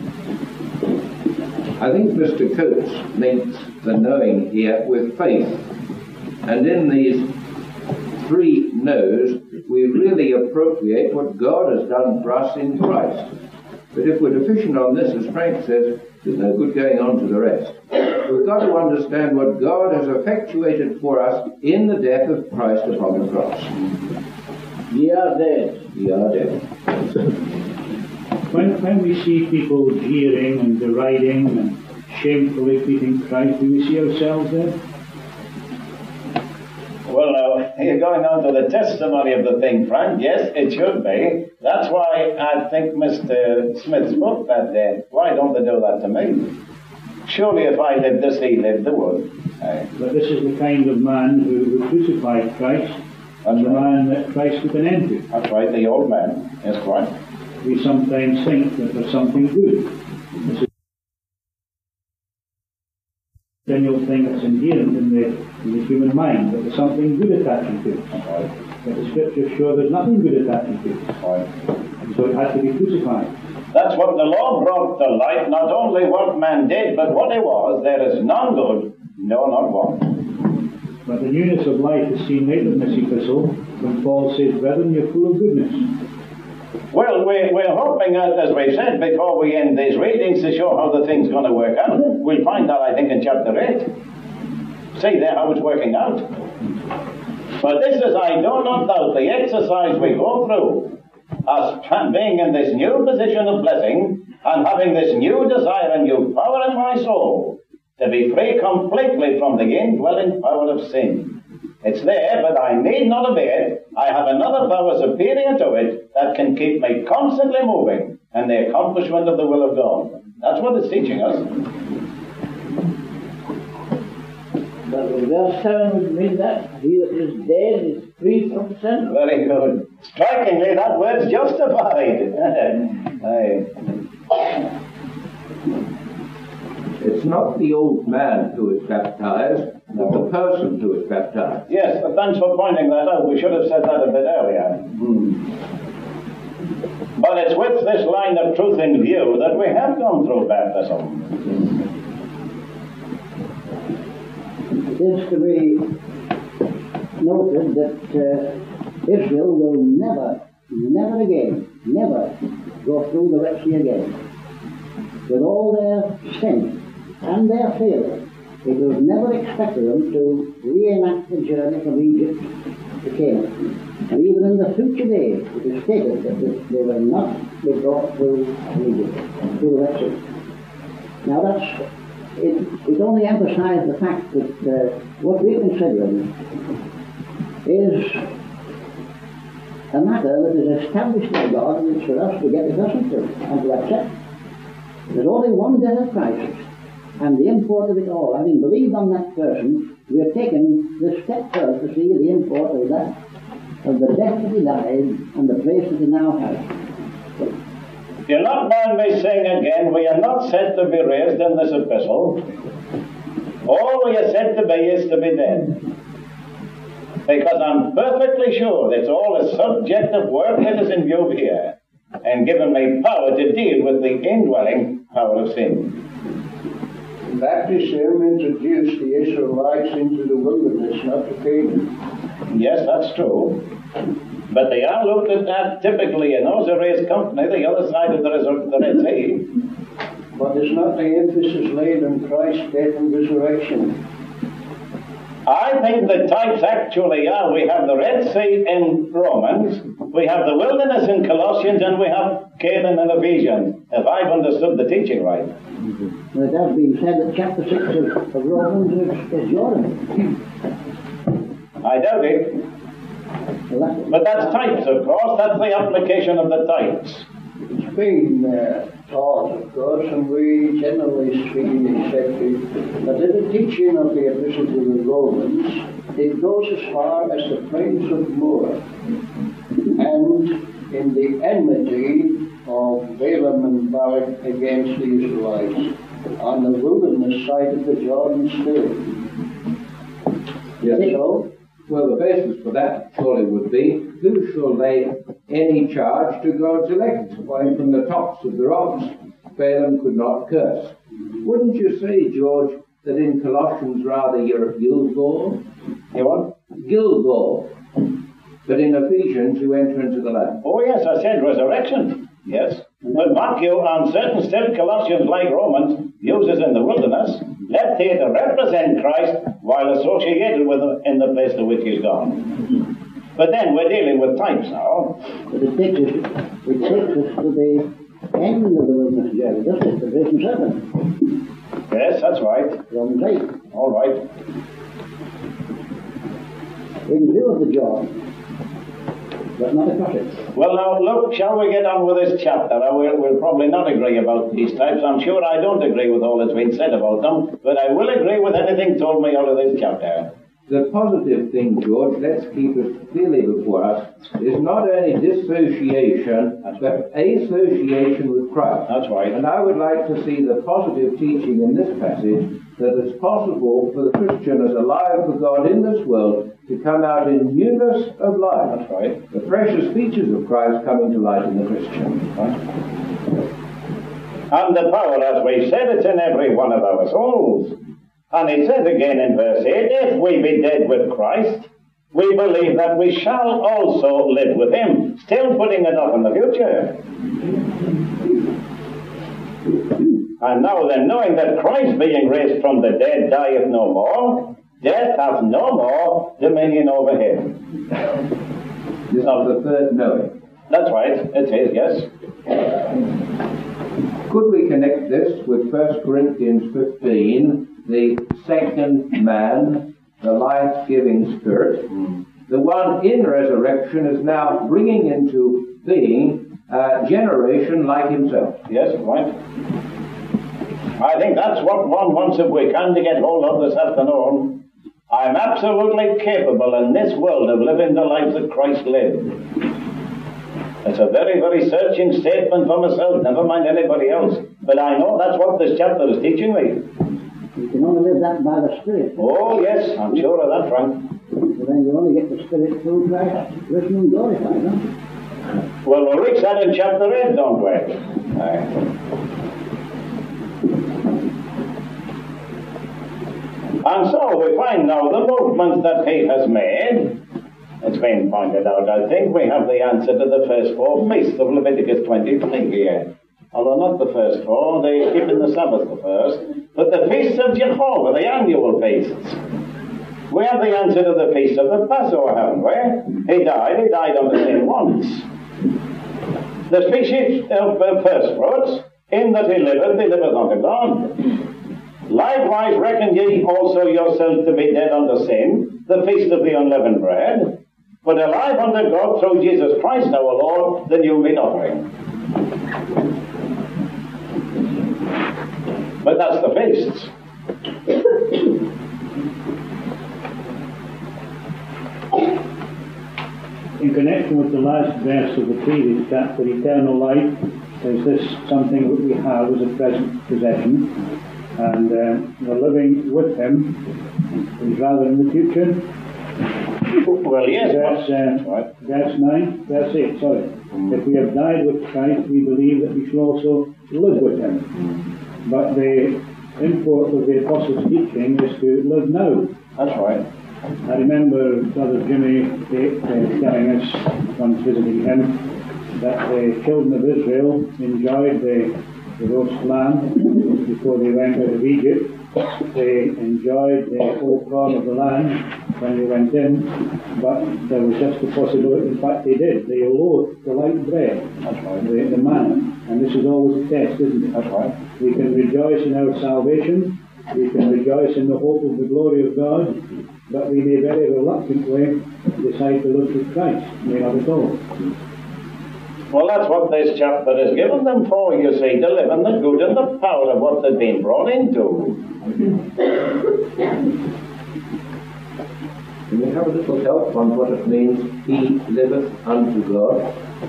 I think Mister Coates links the knowing here with faith. And in these three knows, we really appropriate what God has done for us in Christ. But if we're deficient on this, as Frank says, there's no good going on to the rest. We've got to understand what God has effectuated for us in the death of Christ upon the cross. Ye are dead. We are dead. When, when we see people jeering and deriding and shamefully treating Christ, do we see ourselves there? Well, now, you're going on to the testimony of the thing, Frank. Yes, it should be. That's why I think Mister Smith spoke that day. Why don't they do that to me? Surely if I lived as he lived, they would. Aye. But this is the kind of man who, who crucified Christ, and the man that Christ put an end to. That's right, the old man. Yes, quite. We sometimes think that there's something good. This is a general thing that's inherent in the, in the human mind, that there's something good attaching to it. Right. But the scriptures show there's nothing good attaching to it. Right. And so it has to be crucified. That's what the law brought to light, not only what man did, but what he was. There is none good, no, not one. But the newness of life is seen later in this epistle, when Paul says, brethren, you're full of goodness. Well, we're, we're hoping, uh, as we said before we end these readings, to show how the thing's going to work out. We'll find that, I think, in chapter eight. See there how it's working out. But this is, I do not doubt, the exercise we go through, as being in this new position of blessing, and having this new desire and new power in my soul, to be free completely from the indwelling power of sin. It's there, but I need not obey it. I have another power superior to it that can keep me constantly moving in the accomplishment of the will of God. That's what it's teaching us. But verse seven would mean that he that is dead is free from sin. Very good. Strikingly, that word's justified. Aye. It's not the old man who is baptized, but the person who is baptized. Yes, but thanks for pointing that out. We should have said that a bit earlier. Hmm. But it's with this line of truth in view that we have gone through baptism. It is to be noted that uh, Israel will never, never again, never go through the Red Sea again. With all their sin and their failure, it was never expected them to reenact the journey from Egypt to Canaan. And even in the future days, it is stated that they will not be brought through Egypt, through the Red Sea. Now that's, it, it only emphasizes the fact that uh, what we're considering is a matter that is established by God, and it's for us to get accustomed to and to accept. There's only one death of Christ, and the import of it all. Having believed on that person, we have taken the step first to see the import of that, of the death that he died, and the place that he now has. You'll not mind me saying again, we are not said to be raised in this epistle. All we are said to be is to be dead. Because I'm perfectly sure it's all a subjective work that is in view here, and given me power to deal with the indwelling power of sin. Baptism introduced the Israelites into the wilderness, not to Canaan. Yes, that's true. But they are looked at typically in Osiris company, the other side of the, the Red Sea. But is not the emphasis laid on Christ's death and resurrection? I think the types actually are, we have the Red Sea in Romans, we have the wilderness in Colossians, and we have Canaan in Ephesians, if I've understood the teaching right. Well, it has been said that chapter six of, of Romans is, is Jordan. I doubt it. Well, that's, But that's types, of course, that's the application of the types. It's been uh, taught, of course, and we generally speaking accept it, that in the teaching of the Epistle to the Romans, it goes as far as the plains of Moab, and in the enmity of Balaam and Balak against the Israelites, on the wilderness side of the Jordan still. Yes. So, Well, the basis for that surely would be, who shall lay any charge to God's elect? Why, from the tops of the rocks, Balaam could not curse. Wouldn't you say, George, that in Colossians rather you're at Gilgal? You what? Gilgal. But in Ephesians you enter into the land. Oh yes, I said resurrection. Yes. But mark you, on certain still Colossians, like Romans, uses in the wilderness, left here to represent Christ while associated with him in the place to which he's gone. But then we're dealing with types now. but it takes us, it takes us to the end of the wilderness journey, doesn't it? The verse seven. Yes, that's right. Romans eight. All right. In view of the Jordan, but not across it. Well, now, look, shall we get on with this chapter? Uh, We'll, we'll probably not agree about these types. I'm sure I don't agree with all that's been said about them, but I will agree with anything told me out of this chapter. The positive thing, George, let's keep it clearly before us, is not only dissociation, but association with Christ. That's right. And I would like to see the positive teaching in this passage that it's possible for the Christian as alive for God in this world to come out in newness of life. That's right. The precious features of Christ coming to light in the Christian. Right. And the power, as we said, it's in every one of our souls. And it says again in verse eight, if we be dead with Christ, we believe that we shall also live with him. Still putting it off in the future. And now then, knowing that Christ being raised from the dead dieth no more, death hath no more dominion over him. This is the third knowing. That's right, it is, yes. Could we connect this with First Corinthians fifteen, the second man, the life-giving Spirit? Mm. The one in resurrection is now bringing into being a generation like himself. Yes, right. I think that's what one wants if we can to get hold of this afternoon. I'm absolutely capable in this world of living the life that Christ lived. It's a very, very searching statement for myself, never mind anybody else. But I know that's what this chapter is teaching me. You can only live that by the Spirit. Oh, yes, I'm sure of that, Frank. But then you only get the Spirit through Christ, risen and glorified, don't you? Well, we'll reach that in chapter eight, don't we? Aye. And so we find now the movements that he has made. It's been pointed out, I think, we have the answer to the first four feasts of Leviticus twenty-three here. Although not the first four, they keep in the Sabbath the first. But the feasts of Jehovah, the annual feasts. We have the answer to the feast of the Passover, haven't we? He died, he died on the sin once. The species of uh, first fruits, in that he liveth, he liveth unto God. Likewise reckon ye also yourselves to be dead unto sin, the feast of the unleavened bread, but alive unto God through Jesus Christ our Lord, the new meat offering. But that's the feasts. In connection with the last verse of the previous chapter, eternal life, is this something that we have as a present possession, and uh, the living with him is rather in the future. Well, yes. Verse, uh, right. verse nine, verse eight, sorry. Mm. If we have died with Christ, we believe that we shall also live with him. Mm. But the import of the Apostles' teaching is to live now. That's right. I remember Brother Jimmy uh, telling us, once visiting him, that the children of Israel enjoyed the, the roast lamb before they went out of Egypt, They enjoyed the whole corn of the land when they went in, but there was just the possibility, in fact they did, they loathed the light bread, that's right, the, the manna, and this is always a test, isn't it? That's right. We can rejoice in our salvation, we can rejoice in the hope of the glory of God, but we may very reluctantly decide to look to Christ, may not at all. Well, that's what this chapter has given them for, you see, to live in the good and the power of what they've been brought into. Can we have a little help on what it means, he liveth unto God?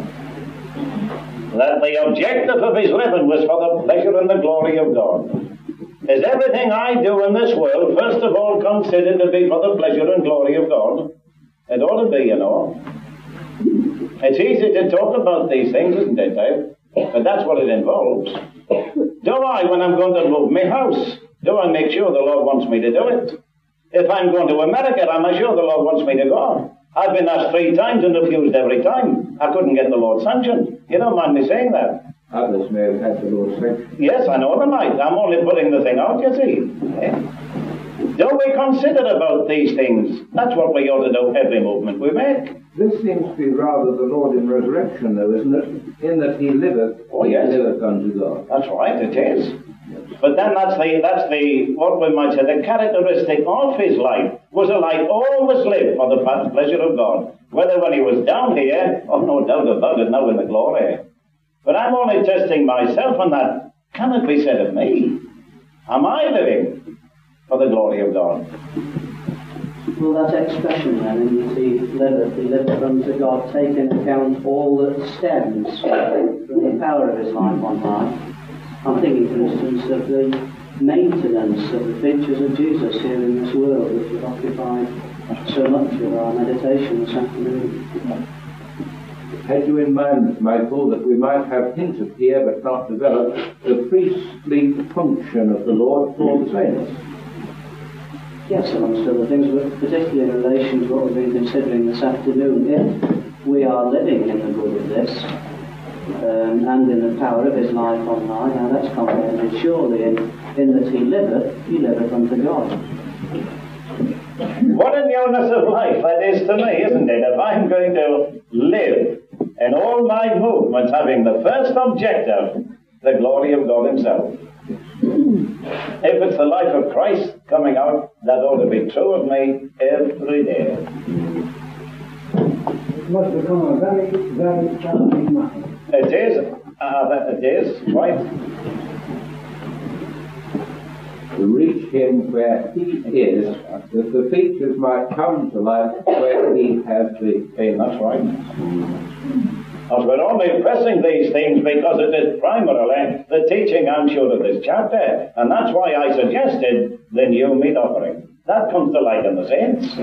That the objective of his living was for the pleasure and the glory of God. Is everything I do in this world, first of all, considered to be for the pleasure and glory of God? It ought to be, you know. It's easy to talk about these things, isn't it, Dave? But that's what it involves. Do I, when I'm going to move my house, do I make sure the Lord wants me to do it? If I'm going to America, am I sure the Lord wants me to go? I've been asked three times and refused every time. I couldn't get the Lord's sanction. You don't mind me saying that? Others may have had the Lord's sanction. Yes, I know they might. I'm only putting the thing out, you see. Do we consider about these things? That's what we ought to do every movement we make. This seems to be rather the Lord in resurrection, though, isn't it? In that he liveth, oh, yes. he liveth unto God. That's right, it is. But then that's the, that's the, what we might say, the characteristic of his life was a life always lived for the pleasure of God. Whether when he was down here, oh, no doubt about it, now in the glory. But I'm only testing myself on that. Can it be said of me? Am I living for the glory of God? Well, that expression then, in that he liveth, he liveth unto God, take into account all that stems from the power of his life on high. I'm thinking, for instance, of the maintenance of the features of Jesus here in this world, which have occupied so much of our meditation this afternoon. Had you in mind, Michael, that we might have hinted here, but not developed, the priestly function of the Lord for the saints? Yes, amongst other things, but particularly in relation to what we've been considering this afternoon, if we are living in the good of this, um, and in the power of his life on high, now that's comprehended surely in, in that he liveth, he liveth unto God. What a newness of life that is to me, isn't it? If I'm going to live in all my movements having the first objective, the glory of God himself. If it's the life of Christ coming out, that ought to be true of me every day. It must become a very, very challenging matter. It is, uh, it is, right? To reach him where he is, that the features might come to life where he has been. Hey, that's right. As we're only pressing these things because it is primarily the teaching, I'm sure, of this chapter. And that's why I suggested the new meat offering. That comes to light in the saints.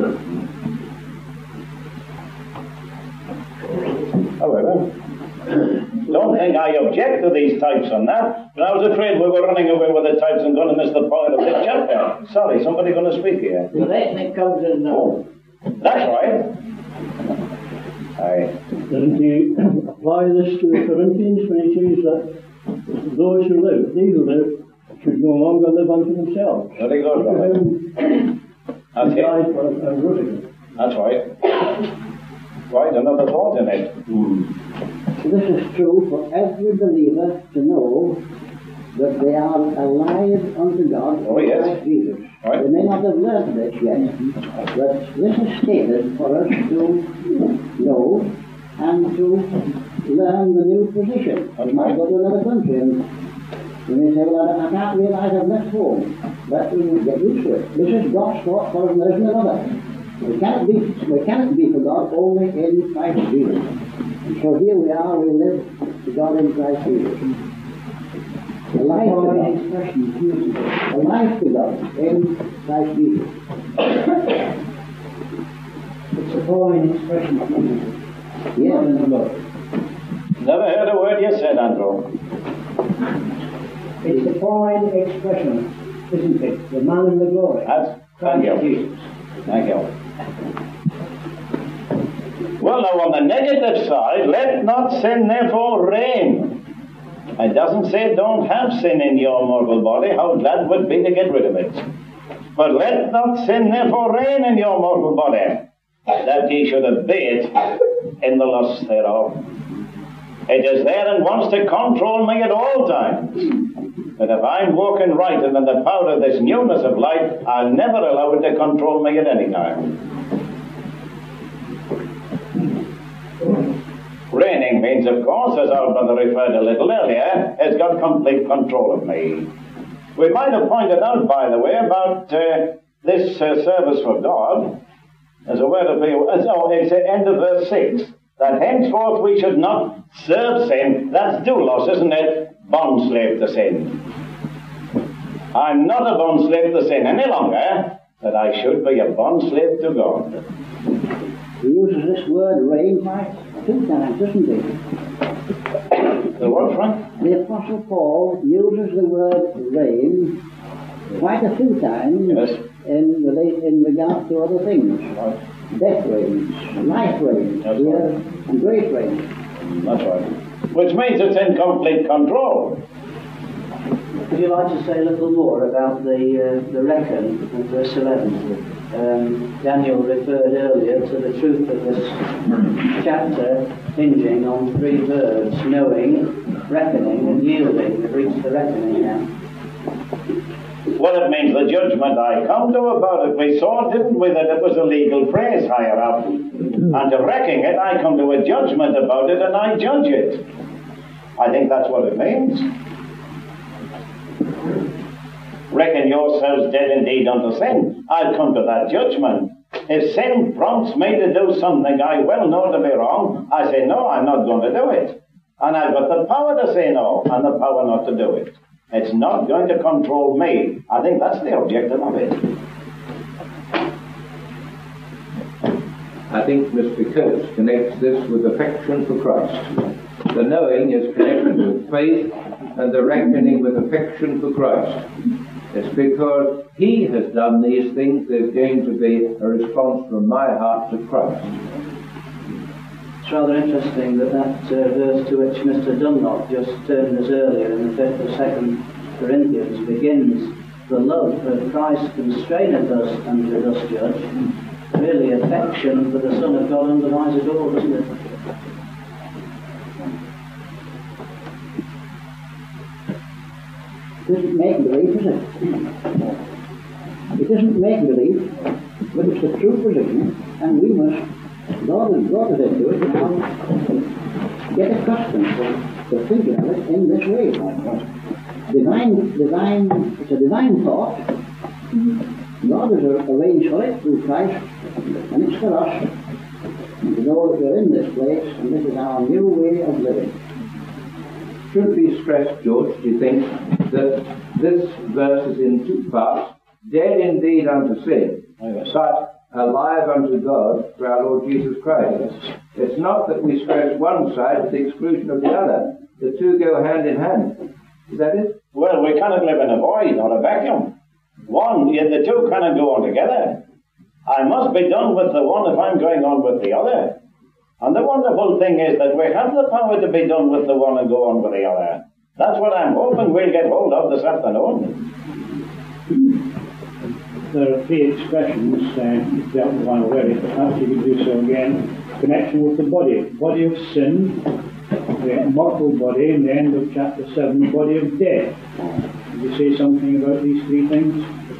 However, don't think I object to these types and that, but I was afraid we were running away with the types and going to miss the point of this chapter. Sorry, somebody going to speak here? The ethnic comes in now. Oh, that's right. Aye. Doesn't he apply this to the Corinthians when he says that those who live, they who live, should no longer live unto themselves? Very good, brother. That's it. That's right. Quite another thought in it. Hmm. This is true for every believer to know that they are alive unto God oh, in yes. Christ Jesus. Right. They may not have learned this yet, but this is stated for us to know and to learn the new position. That's You might right. go to another country and you may say, well, I can't realize I've left home. But we will get used to it. This is God's thought for us, there isn't another. We cannot be, we cannot be for God only in Christ Jesus. And so here we are, we live to God in Christ Jesus. The life to God. The life to God in Christ Jesus. It's a foreign expression. Yes. Never heard a word you said, Andrew. It's a foreign expression, isn't it? The man in the glory. That's, thank you. Jesus. Thank you. Well, now on the negative side, let not sin therefore reign. It doesn't say don't have sin in your mortal body. How glad would be to get rid of it. But let not sin therefore reign in your mortal body, that ye should obey it in the lusts thereof. It is there and wants to control me at all times. But if I'm walking right and in the power of this newness of life, I'll never allow it to control me at any time. Reigning means, of course, as our brother referred a little earlier, it's got complete control of me. We might have pointed out, by the way, about uh, this uh, service for God, as a word of the, oh, it's the end of verse six, that henceforth we should not serve sin. That's doulos, isn't it? Bond slave to sin. I'm not a bond slave to sin any longer, but I should be a bond slave to God. He uses this word reign quite two times, doesn't he? The what, Frank? The Apostle Paul uses the word reign quite a few times yes. in, rela- in regard to other things. Right. Death reigns, life reigns, That's here, right. and grace reigns. That's right. Which means it's in complete control. Would you like to say a little more about the uh, the reckon in verse eleven? Um, Daniel referred earlier to the truth of this chapter hinging on three verbs: knowing, reckoning, and yielding. We've reached the reckoning now. Well, it means the judgment I come to about it. We saw, didn't we, that it was a legal phrase higher up. And to wrecking it, I come to a judgment about it and I judge it. I think that's what it means. Reckon yourselves dead indeed unto sin. I'll come to that judgment. If sin prompts me to do something I well know to be wrong, I say, no, I'm not going to do it. And I've got the power to say no and the power not to do it. It's not going to control me. I think that's the objective of it. I think Mister Coates connects this with affection for Christ. The knowing is connected with faith, and the reckoning with affection for Christ. It's because He has done these things there's going to be a response from my heart to Christ. It's rather interesting that that uh, verse to which Mister Dunlop just turned us earlier in the fifth or second Corinthians begins, the love of Christ constraineth us and did us judge. Really affection for the Son of God underlies it all, doesn't it? It doesn't make believe, is it? It doesn't make believe, but it's the true position, and we must, God has brought us into it now, get accustomed to, to thinking of it in this way. Divine, divine, it's a divine thought. God has arranged for it through Christ, and it's for us to know that we're in this place, and this is our new way of living. Should be stressed, George, do you think, that this verse is in two parts, dead indeed unto sin, but alive unto God through our Lord Jesus Christ. It's not that we stress one side at the exclusion of the other. The two go hand in hand. Is that it? Well, we cannot live in a void or a vacuum. One, yet the two cannot go on together. I must be done with the one if I'm going on with the other. And the wonderful thing is that we have the power to be done with the one and go on with the other. That's what I'm hoping we'll get hold of this afternoon. There are three expressions, uh, you've dealt with one already, but perhaps you could do so again. Connection with the body. Body of sin, the mortal body, in the end of chapter seven, the body of death. Could you say something about these three things?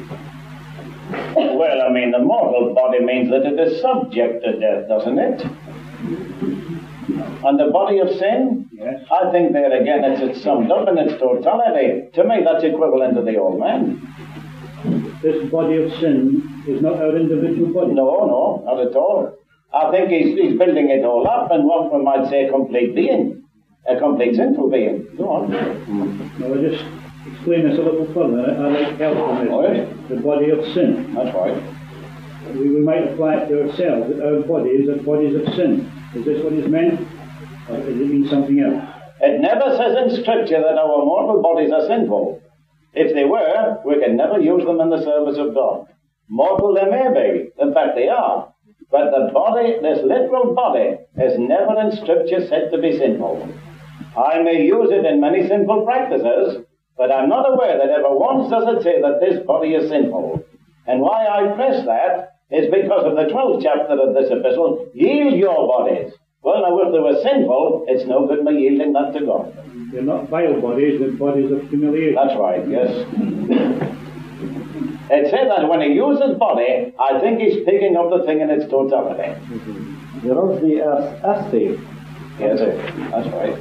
Well, I mean, the mortal body means that it is subject to death, doesn't it? And the body of sin? Yes. I think there again it's, it's summed up in its totality. To me, that's equivalent to the old man. This body of sin is not our individual body. No, no, not at all. I think he's, he's building it all up in what we might say a complete being, a complete sinful being. Go on. Now, I'll just explain this a little further. I like help on it. Oh, yes. The body of sin. That's right. We, we might apply it to ourselves, that our bodies are bodies of sin. Is this what is meant? Or does it mean something else? It never says in Scripture that our mortal bodies are sinful. If they were, we could never use them in the service of God. Mortal they may be. In fact, they are. But the body, this literal body, is never in Scripture said to be sinful. I may use it in many sinful practices, but I'm not aware that ever once does it say that this body is sinful. And why I press that is because of the twelfth chapter of this epistle, yield your bodies. Well, now, if they were sinful, it's no good me yielding that to God. They're not vile bodies, they're bodies of humiliation. That's right, yes. It said that when he uses body, I think he's picking up the thing in its totality. Mm-hmm. There is the asti. Yes, that's right.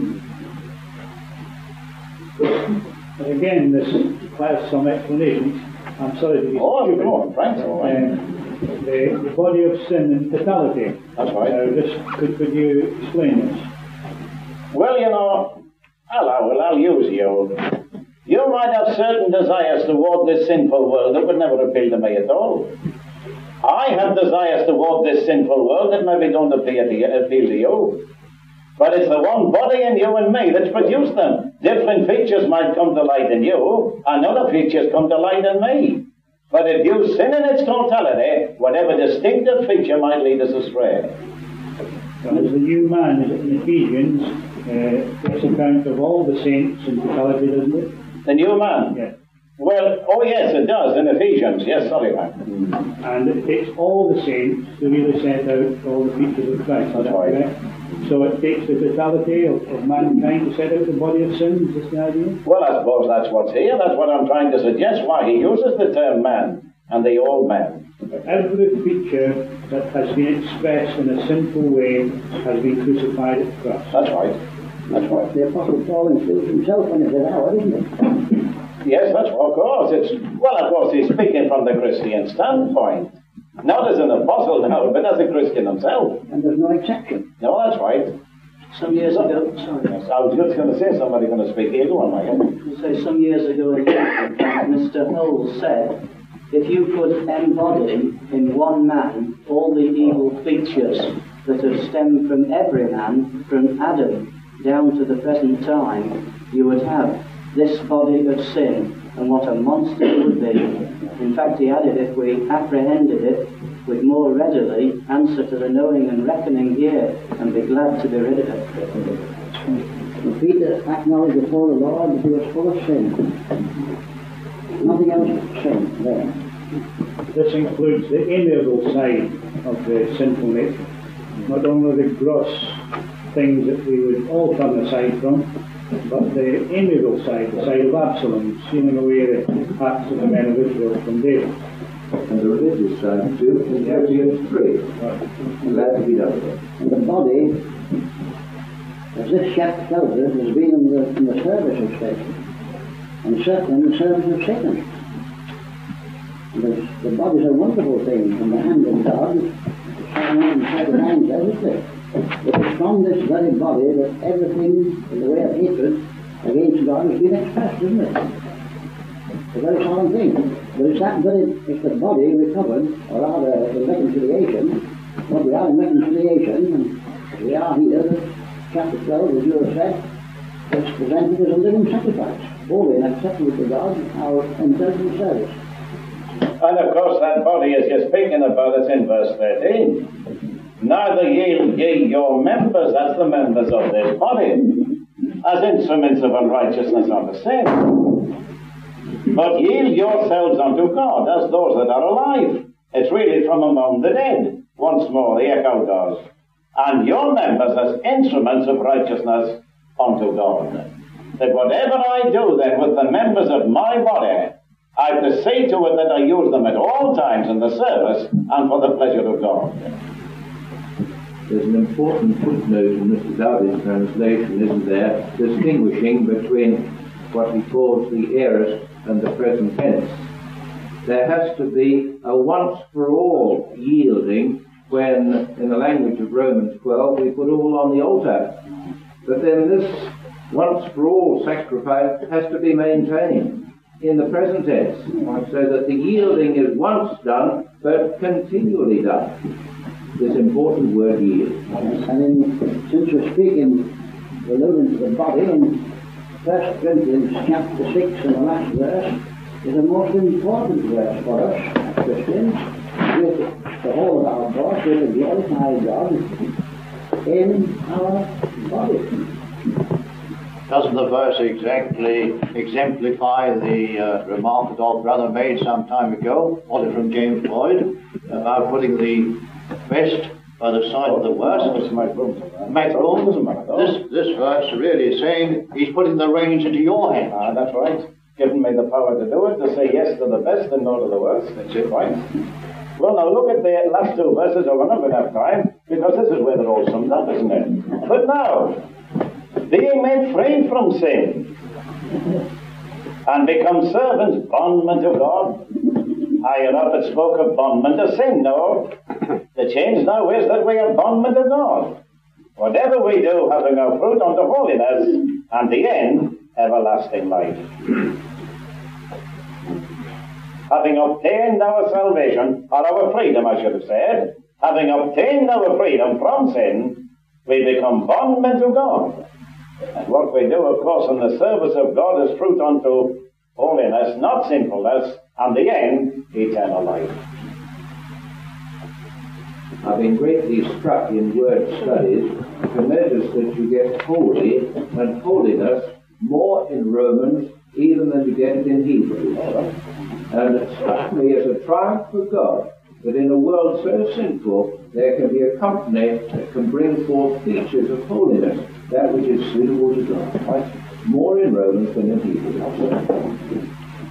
But again, this requires some explanations. I'm sorry to be Oh, stupid. go on, Frank. All right. Um, the, the body of sin in totality. That's right. Now, this, could, could you explain this? Well, you know, I'll, I'll, I'll use you. You might have certain desires toward this sinful world that would never appeal to me at all. I have desires toward this sinful world that maybe don't appeal to you, appeal to you. But it's the one body in you and me that's produced them. Different features might come to light in you, and other features come to light in me. But if you sin in its totality, whatever distinctive feature might lead us astray. So as the new man is in Ephesians, uh, takes account of all the saints in totality, doesn't it? The new man? Yes. Well, oh yes, it does, in Ephesians. Yes, sorry, man. And it takes all the saints to really set out all the features of Christ. That's right. Correct? So it takes the totality of, of mankind to set out the body of sin. Is this the idea? Well, I suppose that's what's here. That's what I'm trying to suggest, why he uses the term man and the old man. Every feature that has been expressed in a sinful way has been crucified at the cross. That's right. That's right. The Apostle Paul includes himself in it at hour, isn't it? Yes, that's of course. It's well, of course, he's speaking from the Christian standpoint, not as an apostle now, but as a Christian himself. And there's no exception. No, that's right. Some years ago, sorry. Yes, I was just going to say somebody going to speak here. Go on, Michael. So some years ago, Mister Hull said, if you could embody in one man all the evil features that have stemmed from every man, from Adam down to the present time, you would have this body of sin, and what a monster it would be. In fact, he added, if we apprehended it, we'd more readily answer to the knowing and reckoning here, and be glad to be rid of it. And Peter acknowledged before the Lord that he was full of sin. Nothing else but sin there. This includes the amiable side of the sinful nature, not only the gross things that we would all turn aside from, but the amiable side, the side of Absalom, stealing away the hearts of the men of Israel from David. And the religious side too, in Philippians three. Glad to be done with it. And the body, as this chapter tells us, has been in the, in the service of Satan, and certainly in the service of Satan. And the, the body is a wonderful thing in the hand of God. Psalm one thirty-nine says, isn't it? It is from this very body that everything in the way of hatred against God has been expressed, isn't it? It's a very solemn thing. But it's that very, it's the body recovered, or rather the reconciliation, what we are in reconciliation, and we are here, chapter twelve, as you have said, it's presented as a living sacrifice, holy and acceptable to God, our intelligent service. And of course, that body, as you're speaking about, it's in verse thirteen. Neither yield ye your members as the members of this body, as instruments of unrighteousness unto sin, but yield yourselves unto God as those that are alive. It's really from among the dead. Once more, the echo does. And your members as instruments of righteousness unto God. That whatever I do then with the members of my body, I have to see to it that I use them at all times in the service and for the pleasure of God. There's an important footnote in Mister Darby's translation, isn't there, distinguishing between what he calls the aorist and the present tense. There has to be a once-for-all yielding when, in the language of Romans twelve, we put all on the altar. But then this once-for-all sacrifice has to be maintained in the present tense, so that the yielding is once done, but continually done. This important word yield. And in, since we're speaking, alluding to the body, in First Corinthians chapter six and the last verse is a most important verse for us as Christians, with the whole of our thoughts, with to glorify God in our body. doesn't the verse exactly exemplify the uh, remark that our brother made some time ago, ordered from James Floyd, about putting the vest by the side of the worst? It's Macroom. Macroom. This, this verse really is saying he's putting the reins into your hands. Ah, that's right. Given me the power to do it, to say yes to the best and no to the worst. That's it. Right. Well, now look at the last two verses. I've not enough time, because this is where they're all summed up, isn't it? But now, being made free from sin, and become servants, bondmen to God. Higher up it spoke of bondmen to sin. No, the change now is that we are bondmen to God. Whatever we do, having our fruit unto holiness, and the end, everlasting life. Having obtained our salvation, or our freedom, I should have said, having obtained our freedom from sin, we become bondmen to God. And what we do, of course, in the service of God is fruit unto holiness, not sinfulness, and the end, eternal life. I've been greatly struck in word studies to notice that you get holy and holiness more in Romans even than you get it in Hebrews. And it struck me as a triumph for God that in a world so sinful there can be a company that can bring forth features of holiness, that which is suitable to God. Right? More in Romans than in Hebrews.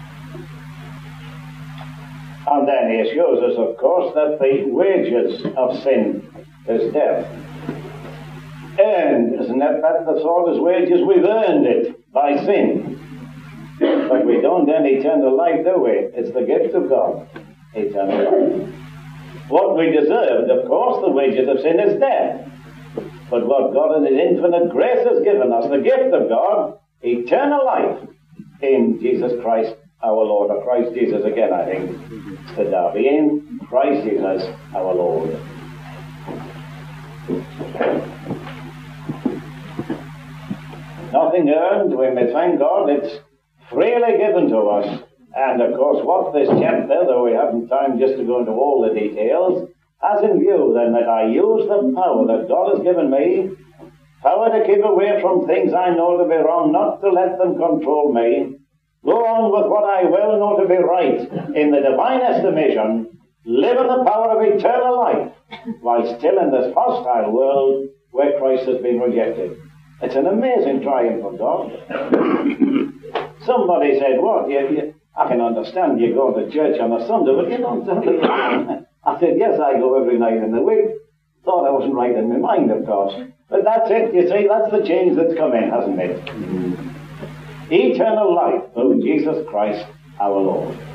And then he assures us, of course, that the wages of sin is death. Earned, isn't that, that the sort of wages? We've earned it by sin. But we don't earn eternal life, do we? It's the gift of God, eternal life. What we deserved, of course, the wages of sin is death. But what God in His infinite grace has given us, the gift of God, eternal life in Jesus Christ our Lord, or Christ Jesus again, I think, the Derby, in Christ Jesus our Lord. Nothing earned, we may thank God, it's freely given to us. And of course, what this chapter, though we haven't time just to go into all the details, has in view then that I use the power that God has given me, power to keep away from things I know to be wrong, not to let them control me, go on with what I well know to be right in the divine estimation, live in the power of eternal life, while still in this hostile world where Christ has been rejected. It's an amazing triumph of God. Somebody said, what, you, you, I can understand you go to church on a Sunday, but you don't tell me. I said, yes, I go every night in the week. Thought I wasn't right in my mind, of course. But that's it, you see, that's the change that's come in, hasn't it? Eternal life through Jesus Christ our Lord.